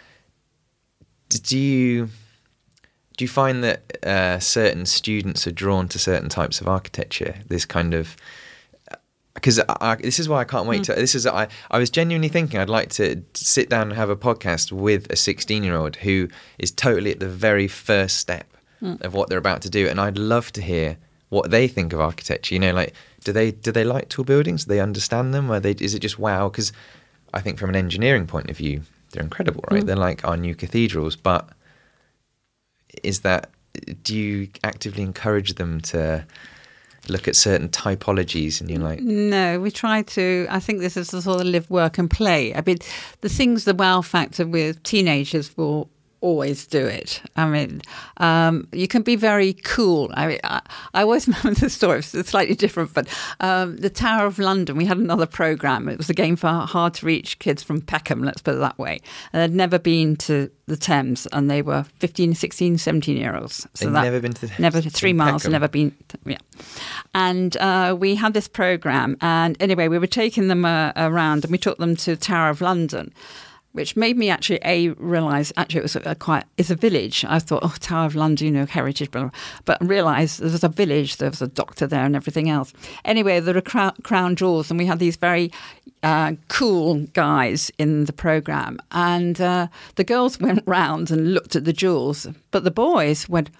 Do you do you find that uh, certain students are drawn to certain types of architecture? This kind of, because this is why I can't wait mm. to. This is I. I was genuinely thinking I'd like to sit down and have a podcast with a sixteen-year-old who is totally at the very first step mm. of what they're about to do, and I'd love to hear what they think of architecture. You know, like, do they do they like tall buildings? Do they understand them? Or they, is it just wow? Because I think from an engineering point of view, they're incredible, right? Mm. They're like our new cathedrals. But is that, do you actively encourage them to look at certain typologies, and you're like, no, we try to, I think this is the sort of live, work and play. I mean, the things, the wow factor with teenagers will always do it. I mean, um, you can be very cool. I mean, I, I always remember the story. It's slightly different, but um, the Tower of London, we had another programme. It was a game for hard-to-reach kids from Peckham, let's put it that way. And they'd never been to the Thames, and they were fifteen, sixteen, seventeen-year-olds. So They'd that, never been to the Never, three miles, Peckham. Never been, to, yeah. And uh, we had this programme, and anyway, we were taking them uh, around, and we took them to Tower of London, which made me actually a realise actually it was a, a quite it's a village. I thought, oh, Tower of London, you know, heritage, blah, blah. But realised there was a village, there was a doctor there, and everything else. Anyway, there were crown, crown jewels, and we had these very uh, cool guys in the programme, and uh, the girls went round and looked at the jewels, but the boys went,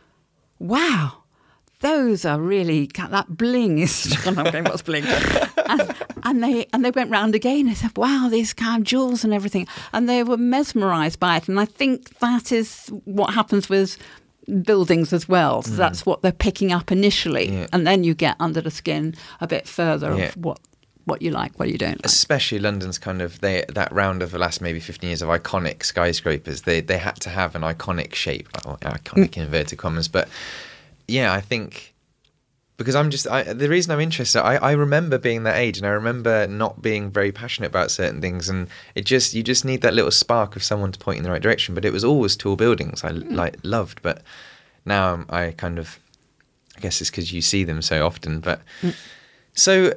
wow. Those are really, that bling is, I don't know what's bling. And, and they and they went round again and said, wow, these kind of jewels and everything. And they were mesmerised by it. And I think that is what happens with buildings as well. So mm. that's what they're picking up initially. Yeah. And then you get under the skin a bit further yeah. of what what you like, what you don't like. Especially London's kind of, they, that round of the last maybe fifteen years of iconic skyscrapers. They, they had to have an iconic shape, well, iconic mm. inverted commas, but... Yeah, I think because I'm just I, the reason I'm interested. I, I remember being that age, and I remember not being very passionate about certain things, and it just you just need that little spark of someone to point in the right direction. But it was always tall buildings I mm. like loved, but now I'm, I kind of I guess it's because you see them so often. But mm. so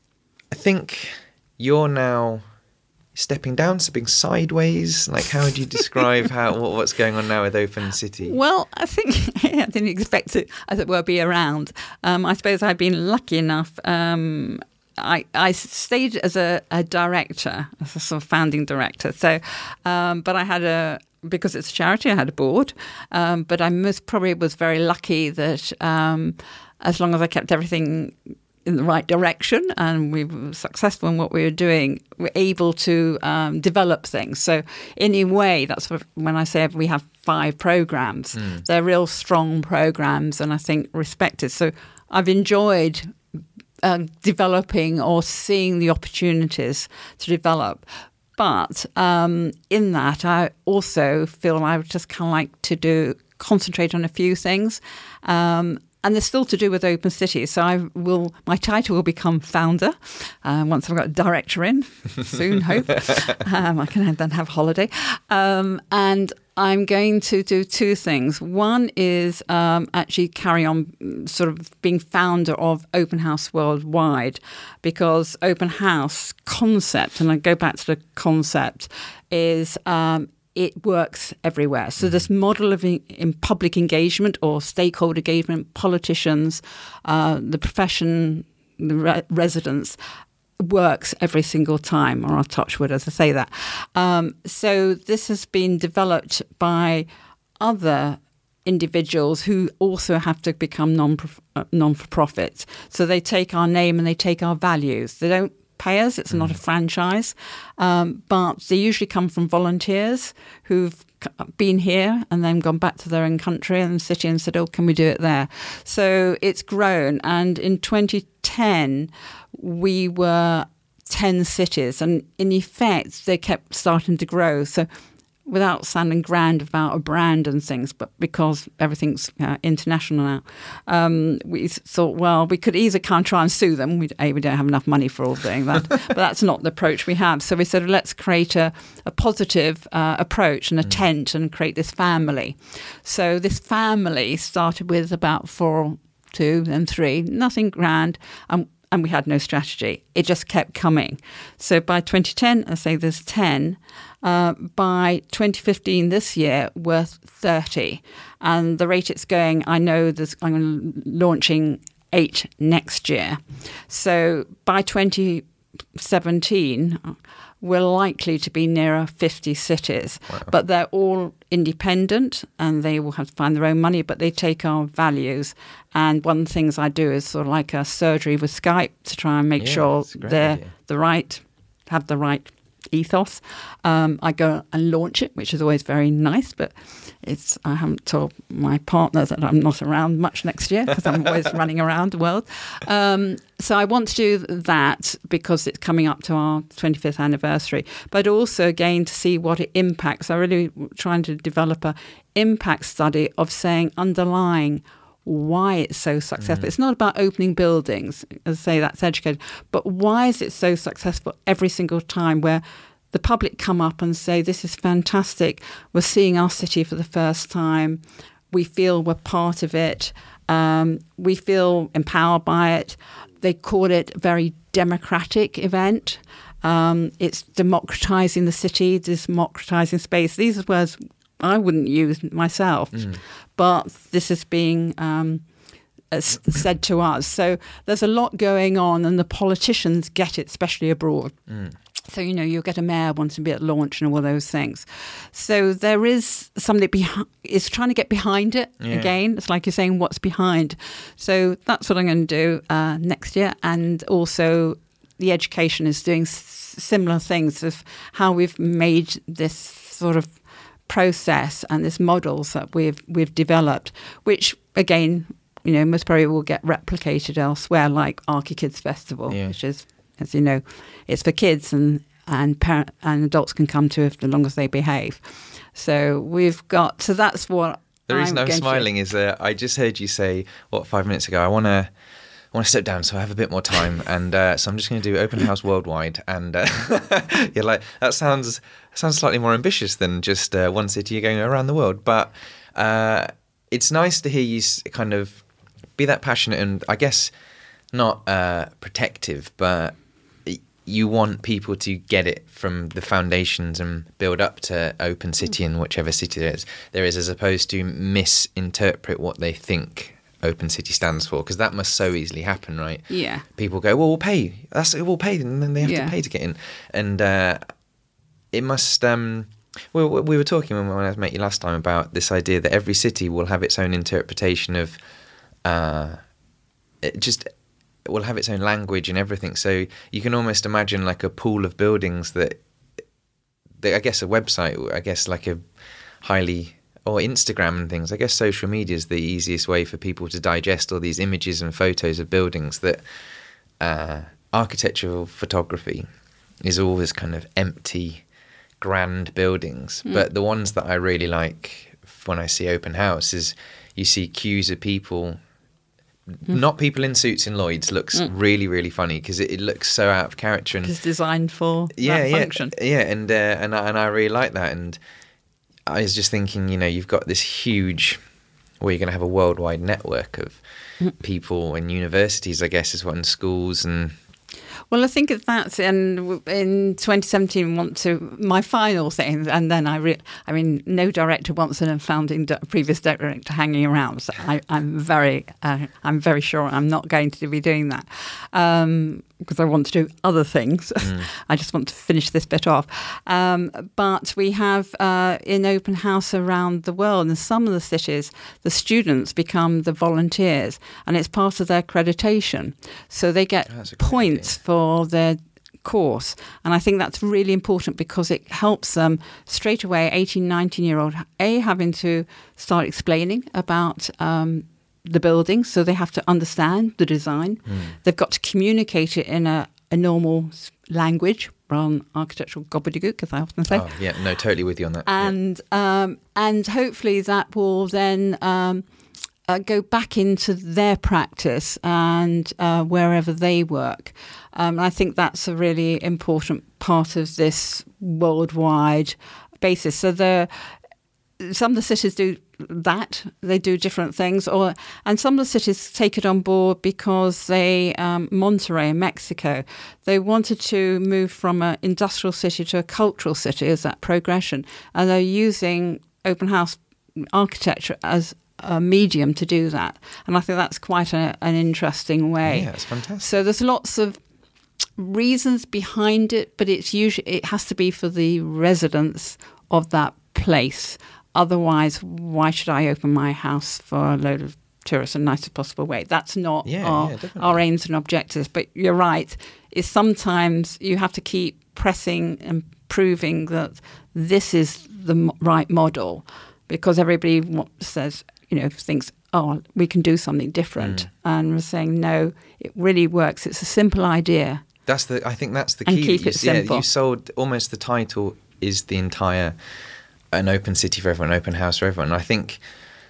I think you're now stepping down, stepping sideways. Like, how would you describe how what, what's going on now with Open City? Well, I think I didn't expect to, as it were, be around. Um, I suppose I've been lucky enough. Um, I, I stayed as a, a director, as a sort of founding director. So, um, but I had a because it's a charity, I had a board. Um, but I most probably was very lucky that um, as long as I kept everything in the right direction and we were successful in what we were doing, we're able to um, develop things. So in a way, that's sort of, when I say we have five programs, mm. they're real strong programs and I think respected. So I've enjoyed uh, developing or seeing the opportunities to develop. But um, in that, I also feel I would just kind of like to do concentrate on a few things. Um, And they're still to do with Open City. So I will. My title will become founder uh, once I've got a director in soon. Hope um, I can then have a holiday. Um, and I'm going to do two things. One is um, actually carry on sort of being founder of Open House Worldwide, because Open House concept, and I go back to the concept, is um, it works everywhere. So this model of in, in public engagement or stakeholder engagement, politicians, uh, the profession, the re- residents, works every single time, or I'll touch wood as I say that. Um, so this has been developed by other individuals who also have to become non uh, non-for-profit. So they take our name and they take our values. They don't pay us. It's not a franchise. Um, but they usually come from volunteers who've been here and then gone back to their own country and city and said, oh, can we do it there? So it's grown. And in twenty ten, we were ten cities. And in effect, they kept starting to grow. So without sounding grand about a brand and things, but because everything's uh, international now, um, we thought, well, we could either kind of try and sue them. We, a, we don't have enough money for all doing that, but that's not the approach we have. So we said, let's create a, a positive uh, approach and a mm. tent and create this family. So this family started with about four, two, then three, nothing grand. Um, And we had no strategy. It just kept coming. So by twenty ten, I say there's ten. Uh, by twenty fifteen, this year, we're thirty. And the rate it's going, I know there's, I'm launching eight next year. So by twenty seventeen, we're likely to be nearer fifty cities. Wow. But they're all independent and they will have to find their own money, but they take our values. And one of the things I do is sort of like a surgery with Skype to try and make yeah, sure they're idea. the right, have the right ethos. Um, I go and launch it, which is always very nice, but it's I haven't told my partner that I'm not around much next year because I'm always running around the world. Um, so I want to do that because it's coming up to our twenty-fifth anniversary, but also again to see what it impacts. I'm really trying to develop a impact study of saying underlying why it's so successful. Mm. It's not about opening buildings, as I say, that's educated, but why is it so successful every single time where the public come up and say, this is fantastic, we're seeing our city for the first time, we feel we're part of it, um, we feel empowered by it. They call it a very democratic event. Um, it's democratizing the city, democratizing space. These are words I wouldn't use myself, mm. but this is being um, said to us. So there's a lot going on, and the politicians get it, especially abroad. Mm. So, you know, you'll get a mayor wanting to be at launch and all those things. So there is something behind, it's trying to get behind it yeah. again. It's like you're saying, what's behind? So that's what I'm going to do uh, next year. And also the education is doing s- similar things of how we've made this sort of process and this models that we've we've developed, which again, you know, most probably will get replicated elsewhere, like ArchiKids Festival, yeah. which is, as you know, it's for kids and and parent and adults can come to it as long as they behave. So we've got so that's what. The reason I'm I'm smiling to... is uh, I just heard you say what five minutes ago. I want to. I want to step down so I have a bit more time, and uh, so I'm just going to do Open House Worldwide. And uh, you're like, that sounds sounds slightly more ambitious than just uh, one city. You're going around the world, but uh, it's nice to hear you kind of be that passionate and I guess not uh, protective, but you want people to get it from the foundations and build up to Open City in whichever city there is, there is, as opposed to misinterpret what they think Open City stands for, because that must so easily happen, right? Yeah. People go, well, we'll pay. That's we'll pay, and then they have yeah. to pay to get in, and uh, it must. Um, well, we were talking when, when I met you last time about this idea that every city will have its own interpretation of, uh, it just will have its own language and everything. So you can almost imagine like a pool of buildings that, that I guess a website, I guess like a highly. Or Instagram and things. I guess social media is the easiest way for people to digest all these images and photos of buildings that uh, architectural photography is always kind of empty, grand buildings. Mm. But the ones that I really like when I see open house is you see queues of people, mm. not people in suits in Lloyd's. Looks mm. really, really funny because it, it looks so out of character. And it's designed for yeah, that yeah, function. Yeah, and, uh, and, I, and I really like that. And I was just thinking, you know, you've got this huge, well, you're going to have a worldwide network of mm. people and universities, I guess, is what, in schools and... Well, I think that's in in twenty seventeen. Want to my final thing, and then I, re, I mean, no director wants a founding di- previous director hanging around. So I, I'm very, uh, I'm very sure I'm not going to be doing that um, because I want to do other things. Mm. I just want to finish this bit off. Um, but we have uh, in open house around the world, in some of the cities, the students become the volunteers, and it's part of their accreditation, so they get points idea. for for their course. And I think that's really important because it helps them straight away, eighteen, nineteen year old, A, having to start explaining about um, the building. So they have to understand the design. Mm. They've got to communicate it in a, a normal language rather than architectural gobbledygook, as I often say. Oh, yeah, no, totally with you on that. And, yeah. um, and hopefully that will then... Um, Uh, go back into their practice and uh, wherever they work. Um, I think that's a really important part of this worldwide basis. So the some of the cities do that; they do different things, or and some of the cities take it on board because they um, Monterrey in Mexico, they wanted to move from an industrial city to a cultural city as that progression, and they're using open house architecture as a medium to do that. And I think that's quite a, an interesting way. Yeah, it's fantastic. So there's lots of reasons behind it, but it's usually it has to be for the residents of that place. Otherwise, why should I open my house for a load of tourists in the nicest possible way? That's not yeah, our, yeah, our aims and objectives. But you're right, is sometimes you have to keep pressing and proving that this is the right model, because everybody says, you know, thinks, oh, we can do something different. Mm. And we're saying, no, it really works. It's a simple idea. That's the. I think that's the and key. keep you, it simple. Yeah, you sold almost the title is the entire, an open city for everyone, open house for everyone. And I think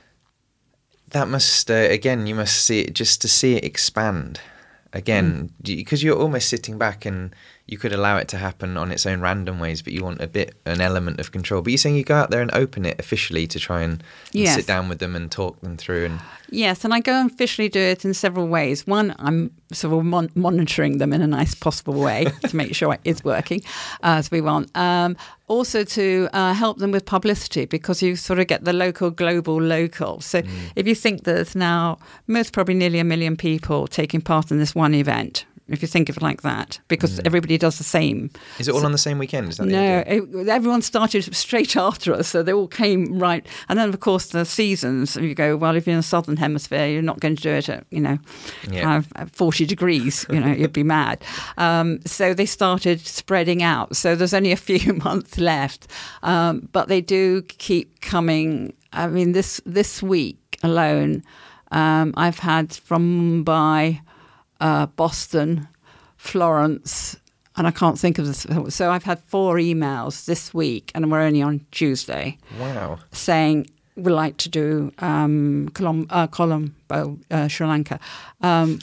that must, uh, again, you must see it, just to see it expand. Again, because mm. you're almost sitting back and you could allow it to happen on its own random ways, but you want a bit, an element of control. But you're saying you go out there and open it officially to try and, and yes. sit down with them and talk them through. And yes, and I go and officially do it in several ways. One, I'm sort of mon- monitoring them in a nice possible way to make sure it is working uh, as we want. Um, also to uh, help them with publicity, because you sort of get the local, global, local. So mm. if you think there's now most probably nearly a million people taking part in this one event, if you think of it like that, because mm. everybody does the same. Is it all so, on the same weekend? Is that no, it, everyone started straight after us, so they all came right. And then, of course, the seasons, you go, well, if you're in the southern hemisphere, you're not going to do it at, you know, yeah. uh, forty degrees, you know, you'd be mad. Um, so they started spreading out. So there's only a few months left, um, but they do keep coming. I mean, this, this week alone, um, I've had from Mumbai, Uh, Boston, Florence, and I can't think of this. So I've had four emails this week, and we're only on Tuesday. Wow. Saying we'd like to do um, Colom- uh, Colombo, uh, Sri Lanka. Um,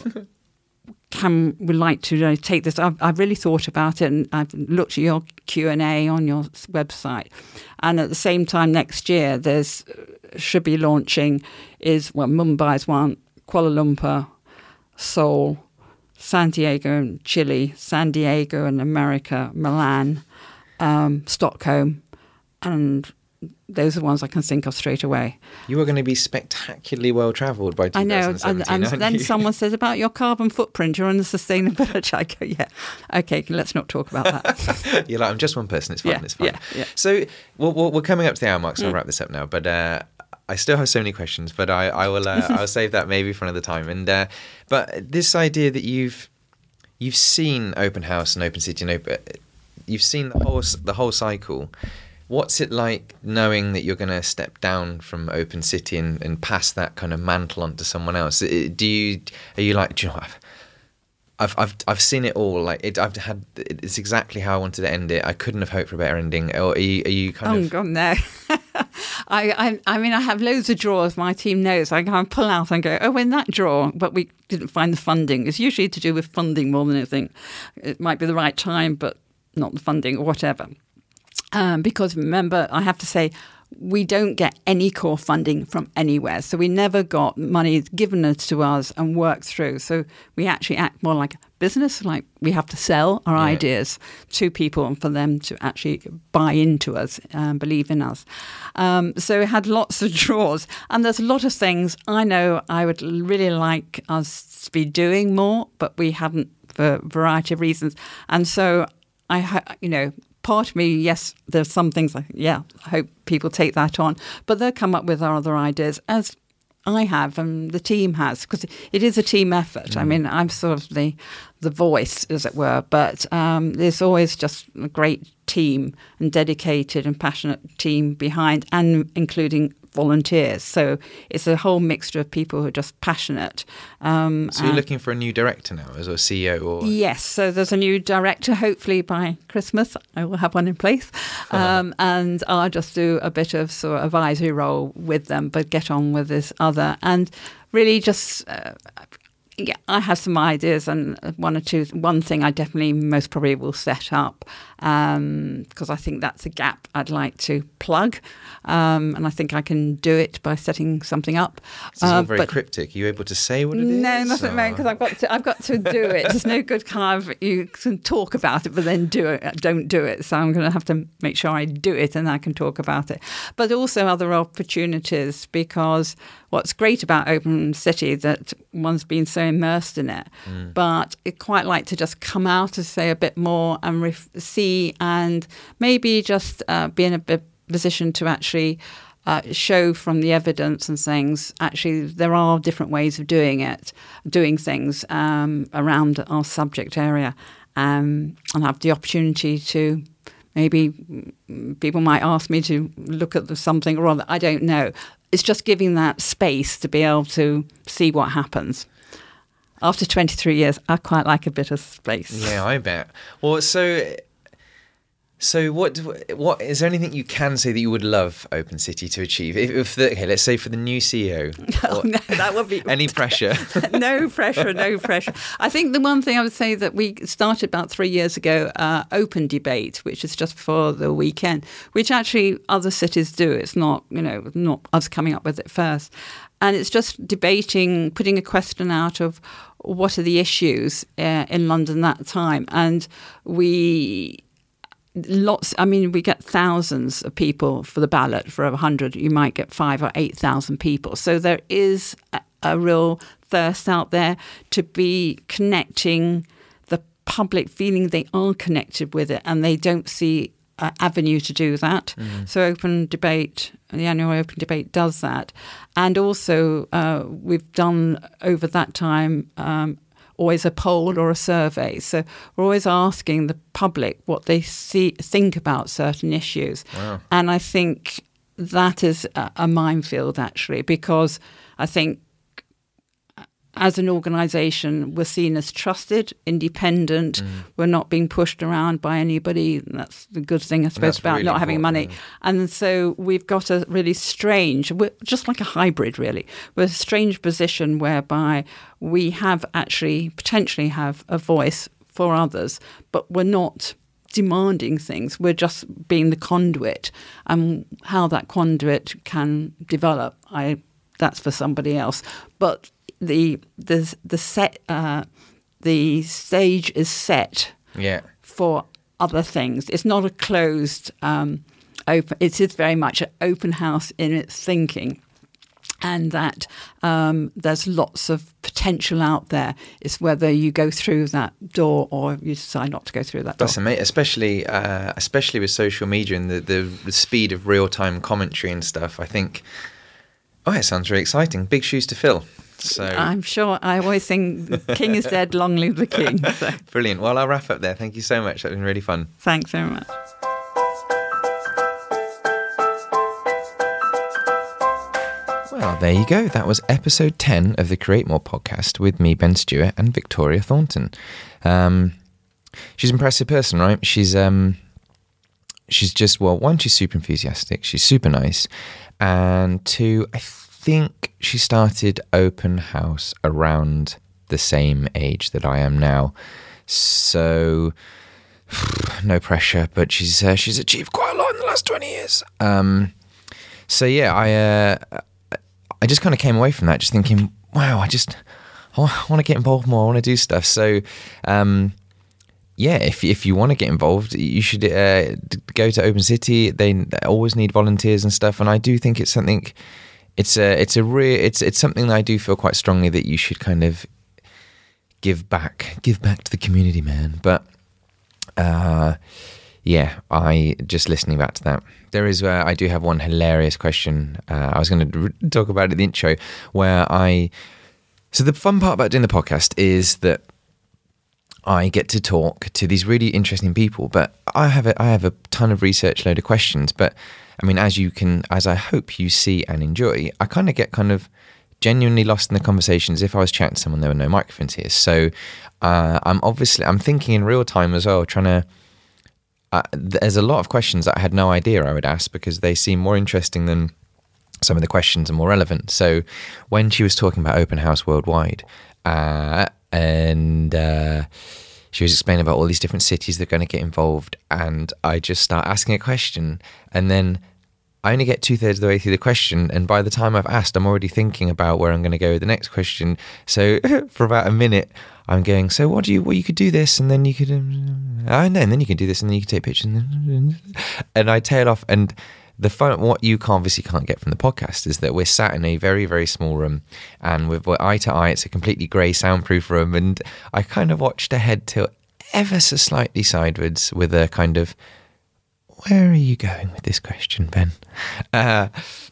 can we like to uh, take this? I've, I've really thought about it, and I've looked at your Q and A on your website. And at the same time, next year, there's should be launching is well, Mumbai's one, Kuala Lumpur, Seoul, San Diego in Chile, San Diego in America, Milan, um, Stockholm, and those are the ones I can think of straight away. You are going to be spectacularly well travelled by I know, twenty seventeen, and, and then you? someone says about your carbon footprint, you're on the sustainability. I go, yeah, okay, let's not talk about that. You're like, I'm just one person, it's fine, yeah, it's fine. Yeah, yeah. So we're, we're coming up to the hour mark, so mm. I'll wrap this up now, but... Uh, I still have so many questions, but I, I will uh, I'll save that maybe for another time. And uh, but this idea that you've you've seen open house and open city and open, you've seen the whole the whole cycle. What's it like knowing that you're going to step down from open city and, and pass that kind of mantle on to someone else? Do you are you like, do you know what? I've I've I've seen it all. Like it, I've had. It's exactly how I wanted to end it. I couldn't have hoped for a better ending. Or are you, are you kind oh, of? Oh God, no. I, I I mean, I have loads of drawers. My team knows. I can pull out and go, oh, in that drawer, but we didn't find the funding. It's usually to do with funding more than anything. It might be the right time, but not the funding or whatever. Um, because remember, I have to say, we don't get any core funding from anywhere. So we never got money given to us and worked through. So we actually act more like a business, like we have to sell our yeah. ideas to people and for them to actually buy into us and believe in us. Um, so it had lots of draws. And there's a lot of things I know I would really like us to be doing more, but we haven't for a variety of reasons. And so I, you know, part of me, yes, there's some things like, yeah, I hope people take that on. But they'll come up with other ideas, as I have and the team has, because it is a team effort. Mm. I mean, I'm sort of the the voice, as it were, but um, there's always just a great team and dedicated and passionate team behind, and including volunteers. So it's a whole mixture of people who are just passionate. Um, so you're looking for a new director now as a C E O? Or? Yes, so there's a new director. Hopefully by Christmas I will have one in place. Um, and I'll just do a bit of sort of advisory role with them, but get on with this other. And really just... Uh, Yeah, I have some ideas, and one or two. One thing I definitely most probably will set up, because um, I think that's a gap I'd like to plug, um, and I think I can do it by setting something up. This is all very uh, cryptic. Are you able to say what it is? No, nothing, because I've got to. I've got to do it. It's no good kind of you can talk about it, but then do it. Don't do it. So I'm going to have to make sure I do it, and I can talk about it. But also other opportunities, because what's great about Open City that one's been so immersed in it, mm. but I'd quite like to just come out and say a bit more and ref- see and maybe just uh, be in a bit position to actually uh, show from the evidence and things, actually there are different ways of doing it, doing things um, around our subject area, um, and have the opportunity to maybe people might ask me to look at the something or other. I don't know. It's just giving that space to be able to see what happens. After twenty-three years, I quite like a bit of space. Yeah, I bet. Well, so, so what? What is there anything you can say that you would love Open City to achieve? If, if the, okay, let's say for the new C E O, oh, no, that would be any pressure. no pressure, no pressure. I think the one thing I would say that we started about three years ago, uh, Open Debate, which is just before the weekend, which actually other cities do. It's not, you know, not us coming up with it first. And it's just debating, putting a question out of what are the issues uh, in London that time. And we, lots, I mean, we get thousands of people for the ballot. For a hundred, you might get five or eight thousand people. So there is a, a real thirst out there to be connecting the public, feeling they are connected with it and they don't see Uh, avenue to do that. Mm. So Open Debate, the annual Open Debate does that. And also uh, we've done over that time um, always a poll or a survey. So we're always asking the public what they see, think about certain issues. Wow. And I think that is a, a minefield actually, because I think as an organisation, we're seen as trusted, independent. Mm. We're not being pushed around by anybody. That's the good thing, I suppose, about really not having money. Yeah. And so we've got a really strange, we're just like a hybrid, really. We're a strange position whereby we have actually, potentially have a voice for others, but we're not demanding things. We're just being the conduit. And how that conduit can develop, I that's for somebody else. But the the the set uh, the stage is set yeah. for other things. It's not a closed um, open. It is very much an open house in its thinking, and that um, there's lots of potential out there. It's whether you go through that door or you decide not to go through that door. That's amazing, especially uh, especially with social media and the, the the speed of real time commentary and stuff. I think. Oh, it sounds really exciting. Big shoes to fill. So I'm sure. I always sing, "The king is dead, long live the king." So. Brilliant. Well, I'll wrap up there. Thank you so much. That's been really fun. Thanks very much. Well, Well, there you go. That was episode ten of the Create More podcast with me, Ben Stewart, and Victoria Thornton. Um, she's an impressive person, right? She's um, she's just, well, one, she's super enthusiastic. She's super nice. And two, I think she started Open House around the same age that I am now. So no pressure, but she's uh, she's achieved quite a lot in the last twenty years. Um, so yeah, I uh, I just kind of came away from that just thinking, wow, I just I want to get involved more. I want to do stuff. So um, yeah, if if you want to get involved, you should uh, go to Open City. They always need volunteers and stuff, and I do think it's something. It's a it's a real it's it's something that I do feel quite strongly that you should kind of give back, give back to the community, man. But uh, yeah, I just listening back to that. There is uh, I do have one hilarious question. Uh, I was going to talk about it in the intro, where I. So the fun part about doing the podcast is that I get to talk to these really interesting people, but I have a, I have a ton of research, load of questions. But I mean, as you can, as I hope you see and enjoy, I kind of get kind of genuinely lost in the conversations. If I was chatting to someone, there were no microphones here. So uh, I'm obviously, I'm thinking in real time as well, trying to, uh, there's a lot of questions that I had no idea I would ask because they seem more interesting than some of the questions are more relevant. So when she was talking about Open House Worldwide, uh, and uh, she was explaining about all these different cities that are going to get involved, and I just start asking a question, and then I only get two-thirds of the way through the question, and by the time I've asked, I'm already thinking about where I'm going to go with the next question. So for about a minute, I'm going, so what do you, well, you could do this, and then you could, um, oh, no, and then you can do this, and then you can take pictures, and, and I tail off, and the fun, what you can't, obviously can't get from the podcast is that we're sat in a very, very small room, and we're, we're eye to eye. It's a completely grey, soundproof room, and I kind of watched her head tilt ever so slightly sideways with a kind of, where are you going with this question, Ben? Uh,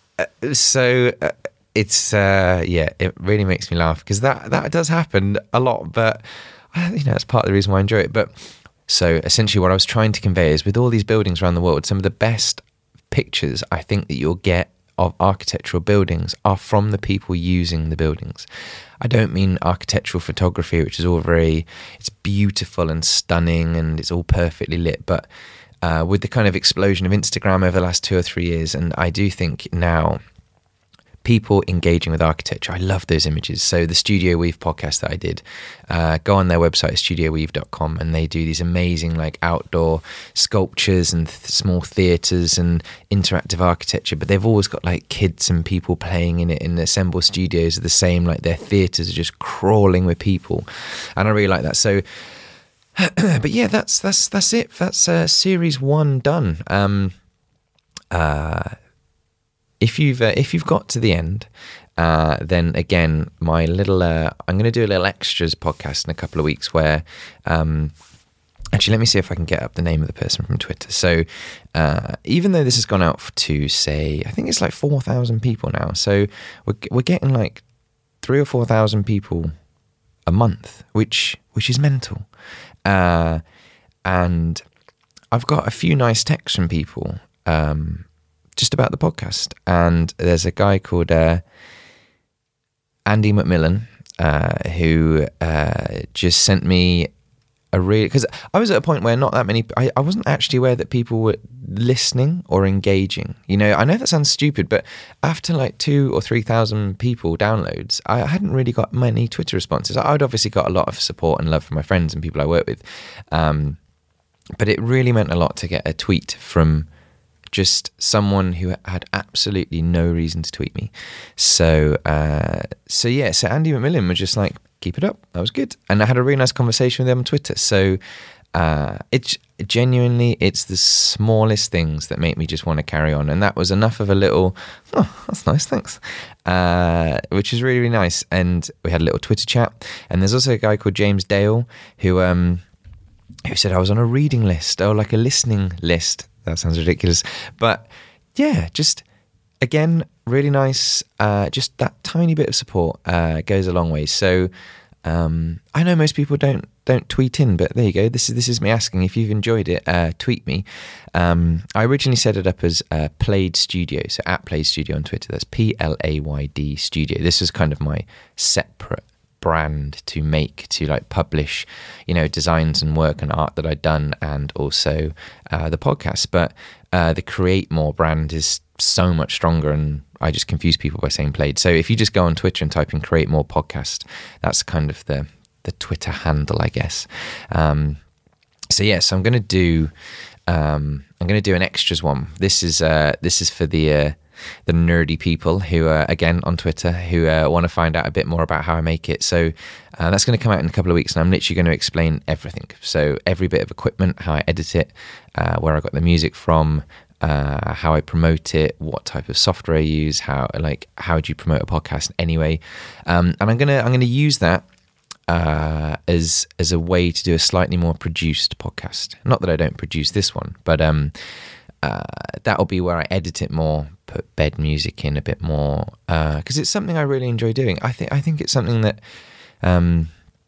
so uh, it's, uh, yeah, it really makes me laugh because that, that does happen a lot, but uh, you know, that's part of the reason why I enjoy it. But so essentially what I was trying to convey is with all these buildings around the world, some of the best pictures I think that you'll get of architectural buildings are from the people using the buildings. I don't mean architectural photography, which is all very, it's beautiful and stunning and it's all perfectly lit, but uh, with the kind of explosion of Instagram over the last two or three years, and I do think now people engaging with architecture, I love those images. So the Studio Weave podcast that I did, uh, go on their website, studio weave dot com, and they do these amazing like outdoor sculptures and th- small theatres and interactive architecture, but they've always got like kids and people playing in it, and the Assemble Studios are the same, like their theatres are just crawling with people, and I really like that. So but yeah, that's that's that's it. That's uh, series one done. Um, uh, If you've uh, if you've got to the end, uh, then again, my little uh, I'm going to do a little extras podcast in a couple of weeks where, um, actually, let me see if I can get up the name of the person from Twitter. So uh, even though this has gone out to say, I think it's like four thousand people now. So we're we're getting like three or four thousand people a month, which which is mental. Uh, and I've got a few nice texts from people. Um, just about the podcast, and there's a guy called uh, Andy McMillan uh, who uh, just sent me a real, because I was at a point where not that many, I, I wasn't actually aware that people were listening or engaging. You know, I know that sounds stupid, but after like two or three thousand people downloads, I hadn't really got many Twitter responses. I'd obviously got a lot of support and love from my friends and people I work with, um, but it really meant a lot to get a tweet from just someone who had absolutely no reason to tweet me. So, uh, so yeah, so Andy McMillan was just like, keep it up. That was good. And I had a really nice conversation with him on Twitter. So uh, it's genuinely, it's the smallest things that make me just want to carry on. And that was enough of a little, oh, that's nice, thanks. Uh, which is really, really nice. And we had a little Twitter chat. And there's also a guy called James Dale who, um, who said I was on a reading list or like a listening list. That sounds ridiculous. But yeah, just, again, really nice. Uh, just that tiny bit of support uh, goes a long way. So um, I know most people don't don't tweet in, but there you go. This is this is me asking if you've enjoyed it. Uh, tweet me. Um, I originally set it up as uh, Played Studio, so at Played Studio on Twitter. That's P L A Y D Studio. This was kind of my separate brand to make, to like publish, you know, designs and work and art that I'd done, and also uh, the podcast. But uh, the Create More brand is so much stronger, and I just confuse people by saying Played. So if you just go on Twitter and type in Create More Podcast, that's kind of the the Twitter handle, I guess. Um, so yes, yeah, so I'm going to do um, I'm going to do an extras one. This is uh, this is for the uh, the nerdy people who are, again, on Twitter, who uh, want to find out a bit more about how I make it. So uh, that's going to come out in a couple of weeks, and I'm literally going to explain everything. So every bit of equipment, how I edit it, uh, where I got the music from, uh, how I promote it, what type of software I use, how like how do you promote a podcast anyway. Um, and I'm gonna I'm gonna use that uh, as as a way to do a slightly more produced podcast. Not that I don't produce this one, but um. Uh, that'll be where I edit it more, put bed music in a bit more, because uh, it's something I really enjoy doing. I think I think it's something that um,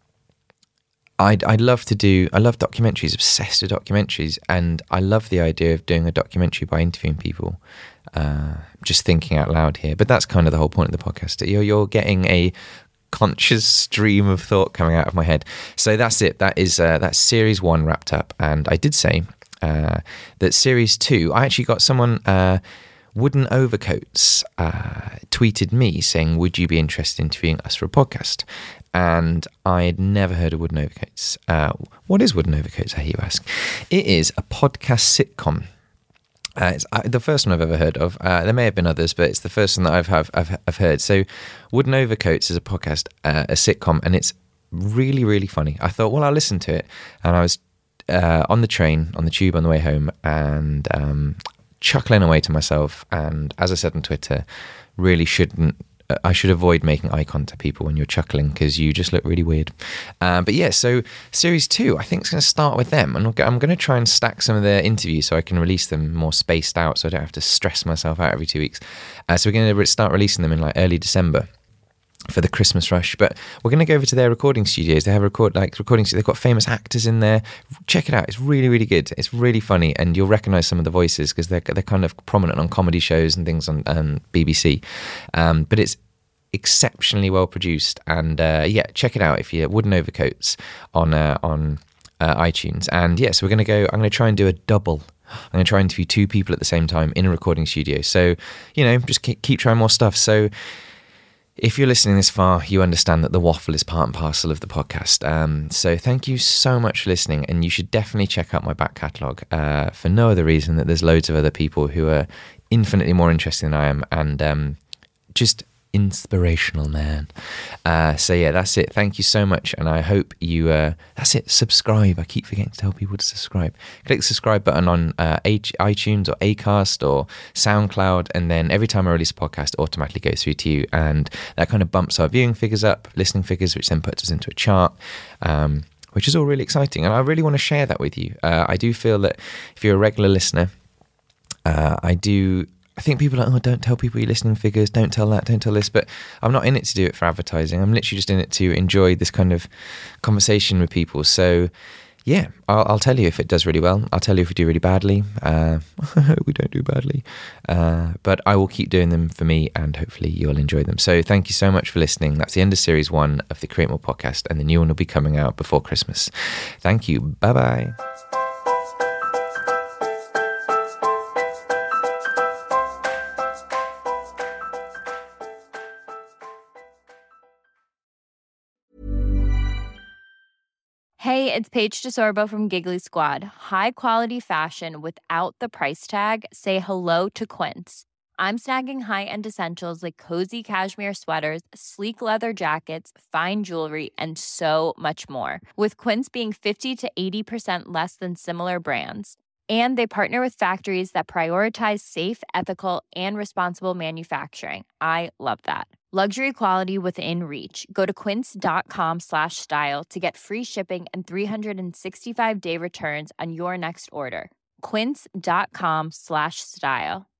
I'd I'd love to do. I love documentaries, obsessed with documentaries, and I love the idea of doing a documentary by interviewing people. Uh, just thinking out loud here, but that's kind of the whole point of the podcast. You're you're getting a conscious stream of thought coming out of my head. So that's it. That is uh, that's series one wrapped up, and I did say. Uh, that series two, I actually got someone, uh, Wooden Overcoats, uh, tweeted me saying, would you be interested in interviewing us for a podcast? And I'd never heard of Wooden Overcoats. Uh, what is Wooden Overcoats, I hear you ask? It is a podcast sitcom. Uh, it's uh, the first one I've ever heard of. Uh, there may have been others, but it's the first one that I've have, I've, I've heard. So Wooden Overcoats is a podcast, uh, a sitcom, and it's really, really funny. I thought, well, I'll listen to it. And I was Uh, on the train, on the tube on the way home, and um, chuckling away to myself. And as I said on Twitter, really shouldn't, uh, I should avoid making eye contact people when you're chuckling, because you just look really weird. Um, but yeah, so series two, I think it's going to start with them. And I'm going to try and stack some of their interviews so I can release them more spaced out, so I don't have to stress myself out every two weeks. Uh, so we're going to start releasing them in like early December for the Christmas rush. But we're going to go over to their recording studios. They have record like recording studios. They've got famous actors in there. Check it out. It's really, really good. It's really funny, and you'll recognise some of the voices because they're they're kind of prominent on comedy shows and things on um, B B C. Um, but it's exceptionally well produced, and uh, yeah, check it out if you're Wooden Overcoats on uh, on uh, iTunes. And yes, yeah, so we're going to go. I'm going to try and do a double. I'm going to try and interview two people at the same time in a recording studio. So you know, just keep, keep trying more stuff. So. If you're listening this far, you understand that the waffle is part and parcel of the podcast. Um, so thank you so much for listening, and you should definitely check out my back catalogue uh, for no other reason that there's loads of other people who are infinitely more interesting than I am, and um, just inspirational, man. Uh, so yeah, that's it. Thank you so much, and I hope you, uh, that's it, subscribe. I keep forgetting to tell people to subscribe. Click the subscribe button on uh, iTunes or Acast or SoundCloud, and then every time I release a podcast, it automatically goes through to you, and that kind of bumps our viewing figures up, listening figures, which then puts us into a chart, um, which is all really exciting, and I really want to share that with you. Uh, I do feel that if you're a regular listener, uh, I do... I think people are like, oh, don't tell people your listening figures, don't tell that, don't tell this, but I'm not in it to do it for advertising. I'm literally just in it to enjoy this kind of conversation with people. So, yeah, I'll, I'll tell you if it does really well. I'll tell you if we do really badly. Uh, we don't do badly. Uh, but I will keep doing them for me, and hopefully you'll enjoy them. So thank you so much for listening. That's the end of series one of the Create More podcast, and the new one will be coming out before Christmas. Thank you. Bye-bye. Hey, it's Paige DeSorbo from Giggly Squad. High quality fashion without the price tag. Say hello to Quince. I'm snagging high-end essentials like cozy cashmere sweaters, sleek leather jackets, fine jewelry, and so much more. With Quince being fifty to eighty percent less than similar brands. And they partner with factories that prioritize safe, ethical, and responsible manufacturing. I love that. Luxury quality within reach. Go to quince.com slash style to get free shipping and three sixty-five day returns on your next order. Quince.com slash style.